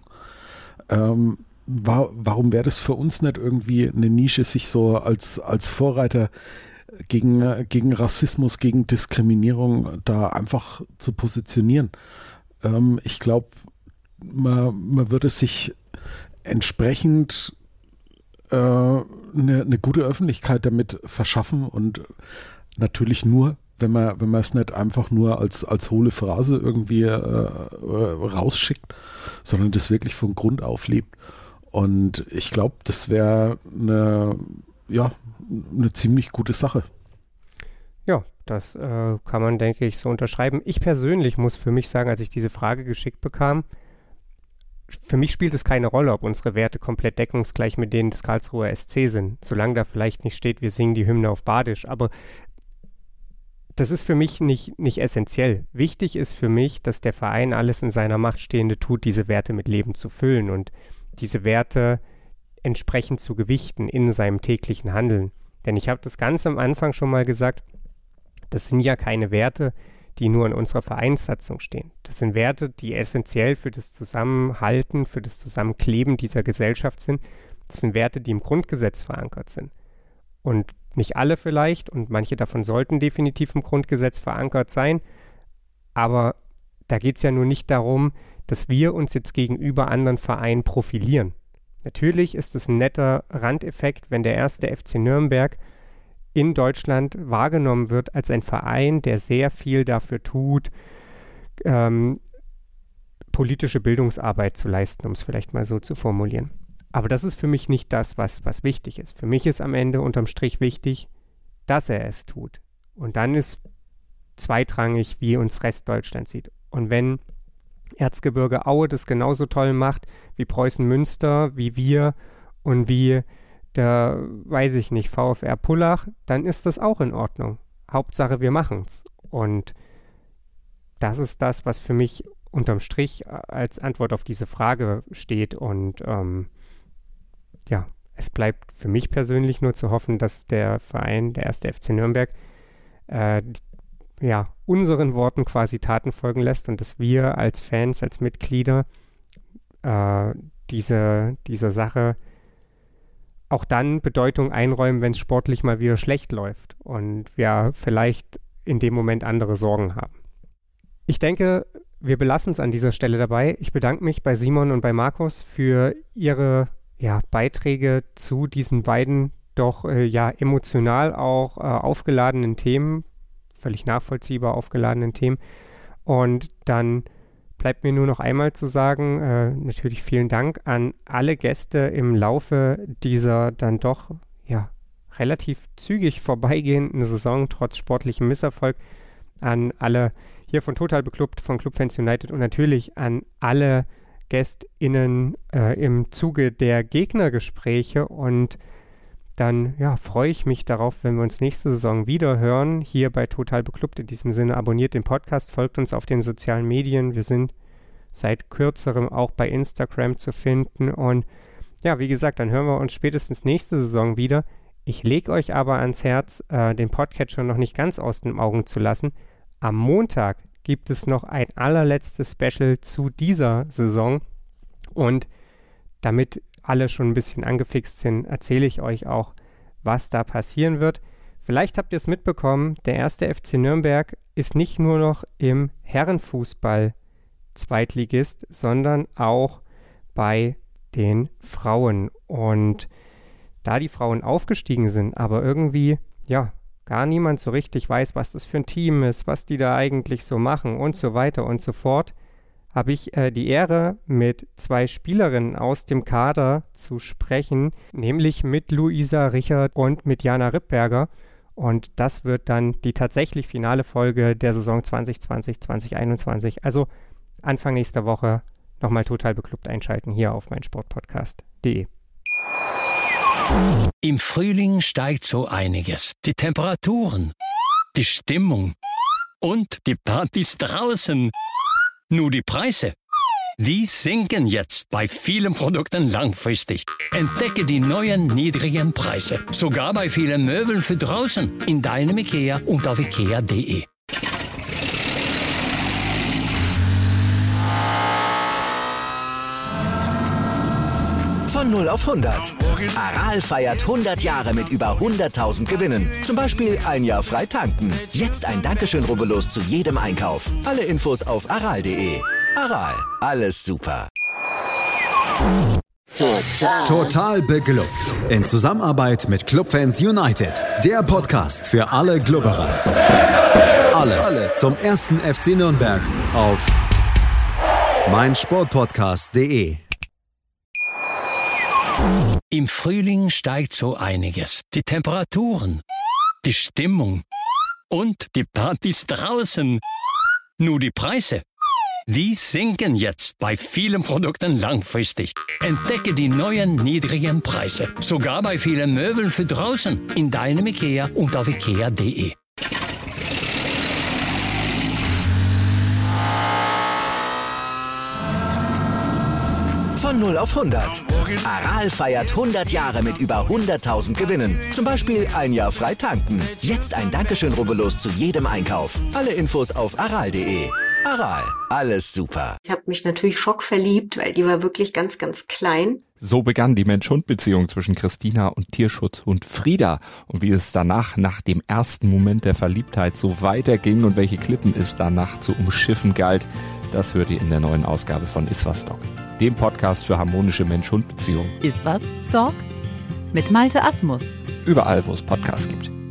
Warum wäre das für uns nicht irgendwie eine Nische, sich so als Vorreiter gegen Rassismus, gegen Diskriminierung da einfach zu positionieren? Ich glaube, man würde sich entsprechend eine gute Öffentlichkeit damit verschaffen und natürlich nur, wenn man es nicht einfach nur als hohle Phrase irgendwie rausschickt, sondern das wirklich von Grund auf lebt. Und ich glaube, das wäre eine ziemlich gute Sache. Ja, das kann man, denke ich, so unterschreiben. Ich persönlich muss für mich sagen, als ich diese Frage geschickt bekam, für mich spielt es keine Rolle, ob unsere Werte komplett deckungsgleich mit denen des Karlsruher SC sind, solange da vielleicht nicht steht, wir singen die Hymne auf Badisch. Aber das ist für mich nicht essentiell. Wichtig ist für mich, dass der Verein alles in seiner Macht Stehende tut, diese Werte mit Leben zu füllen und diese Werte entsprechend zu gewichten in seinem täglichen Handeln. Denn ich habe das ganz am Anfang schon mal gesagt, das sind ja keine Werte, die nur in unserer Vereinssatzung stehen. Das sind Werte, die essentiell für das Zusammenhalten, für das Zusammenkleben dieser Gesellschaft sind. Das sind Werte, die im Grundgesetz verankert sind. Und nicht alle vielleicht, und manche davon sollten definitiv im Grundgesetz verankert sein, aber da geht es ja nur nicht darum, dass wir uns jetzt gegenüber anderen Vereinen profilieren. Natürlich ist es ein netter Randeffekt, wenn der erste FC Nürnberg in Deutschland wahrgenommen wird als ein Verein, der sehr viel dafür tut, politische Bildungsarbeit zu leisten, um es vielleicht mal so zu formulieren. Aber das ist für mich nicht das, was wichtig ist. Für mich ist am Ende unterm Strich wichtig, dass er es tut. Und dann ist zweitrangig, wie uns Rest Deutschland sieht. Und wenn Erzgebirge Aue das genauso toll macht wie Preußen Münster, wie wir und wie der, weiß ich nicht, VfR Pullach, dann ist das auch in Ordnung. Hauptsache, wir machen's. Und das ist das, was für mich unterm Strich als Antwort auf diese Frage steht. Und es bleibt für mich persönlich nur zu hoffen, dass der Verein, der 1. FC Nürnberg, unseren Worten quasi Taten folgen lässt und dass wir als Fans, als Mitglieder dieser Sache auch dann Bedeutung einräumen, wenn es sportlich mal wieder schlecht läuft und wir vielleicht in dem Moment andere Sorgen haben. Ich denke, wir belassen es an dieser Stelle dabei. Ich bedanke mich bei Simon und bei Markus für ihre Beiträge zu diesen beiden doch emotional auch aufgeladenen Themen, völlig nachvollziehbar aufgeladenen Themen. Und dann bleibt mir nur noch einmal zu sagen, natürlich vielen Dank an alle Gäste im Laufe dieser dann doch relativ zügig vorbeigehenden Saison, trotz sportlichem Misserfolg, an alle hier von Total Beklubbt, von Clubfans United und natürlich an alle GästInnen im Zuge der Gegnergespräche. Und dann freue ich mich darauf, wenn wir uns nächste Saison wieder hören, hier bei Total Beklubbt. In diesem Sinne, abonniert den Podcast, folgt uns auf den sozialen Medien. Wir sind seit kürzerem auch bei Instagram zu finden. Und wie gesagt, dann hören wir uns spätestens nächste Saison wieder. Ich lege euch aber ans Herz, den Podcatcher noch nicht ganz aus den Augen zu lassen. Am Montag gibt es noch ein allerletztes Special zu dieser Saison. Und damit alle schon ein bisschen angefixt sind, erzähle ich euch auch, was da passieren wird. Vielleicht habt ihr es mitbekommen, der 1. FC Nürnberg ist nicht nur noch im Herrenfußball Zweitligist, sondern auch bei den Frauen. Und da die Frauen aufgestiegen sind, aber irgendwie, gar niemand so richtig weiß, was das für ein Team ist, was die da eigentlich so machen und so weiter und so fort, habe ich die Ehre, mit 2 Spielerinnen aus dem Kader zu sprechen, nämlich mit Luisa Richard und mit Jana Rippberger. Und das wird dann die tatsächlich finale Folge der Saison 2020/2021. Also Anfang nächster Woche nochmal Total Beklubbt einschalten hier auf meinsportpodcast.de. Im Frühling steigt so einiges. Die Temperaturen, die Stimmung und die Partys draußen. Nur die Preise, die sinken jetzt bei vielen Produkten langfristig. Entdecke die neuen niedrigen Preise. Sogar bei vielen Möbeln für draußen. In deinem IKEA und auf ikea.de. Von 0 auf 100. Aral feiert 100 Jahre mit über 100.000 Gewinnen. Zum Beispiel ein Jahr frei tanken. Jetzt ein Dankeschön, rubbellos zu jedem Einkauf. Alle Infos auf aral.de. Aral, alles super. Total Beglückt. In Zusammenarbeit mit Clubfans United. Der Podcast für alle Glubberer. Alles zum 1. FC Nürnberg auf meinsportpodcast.de. Im Frühling steigt so einiges. Die Temperaturen, die Stimmung und die Partys draußen. Nur die Preise, die sinken jetzt bei vielen Produkten langfristig. Entdecke die neuen niedrigen Preise. Sogar bei vielen Möbeln für draußen. In deinem IKEA und auf ikea.de. Von 0 auf 100. Aral feiert 100 Jahre mit über 100.000 Gewinnen. Zum Beispiel ein Jahr frei tanken. Jetzt ein Dankeschön, rubbellos zu jedem Einkauf. Alle Infos auf aral.de. Aral, alles super. Ich habe mich natürlich schockverliebt, weil die war wirklich ganz, ganz klein. So begann die Mensch-Hund-Beziehung zwischen Christina und Tierschutzhund Frieda. Und wie es danach, nach dem ersten Moment der Verliebtheit, so weiterging und welche Klippen es danach zu umschiffen galt, das hört ihr in der neuen Ausgabe von Iswas Dog, dem Podcast für harmonische Mensch-Hund-Beziehungen. Iswas Dog? Mit Malte Asmus. Überall, wo es Podcasts gibt.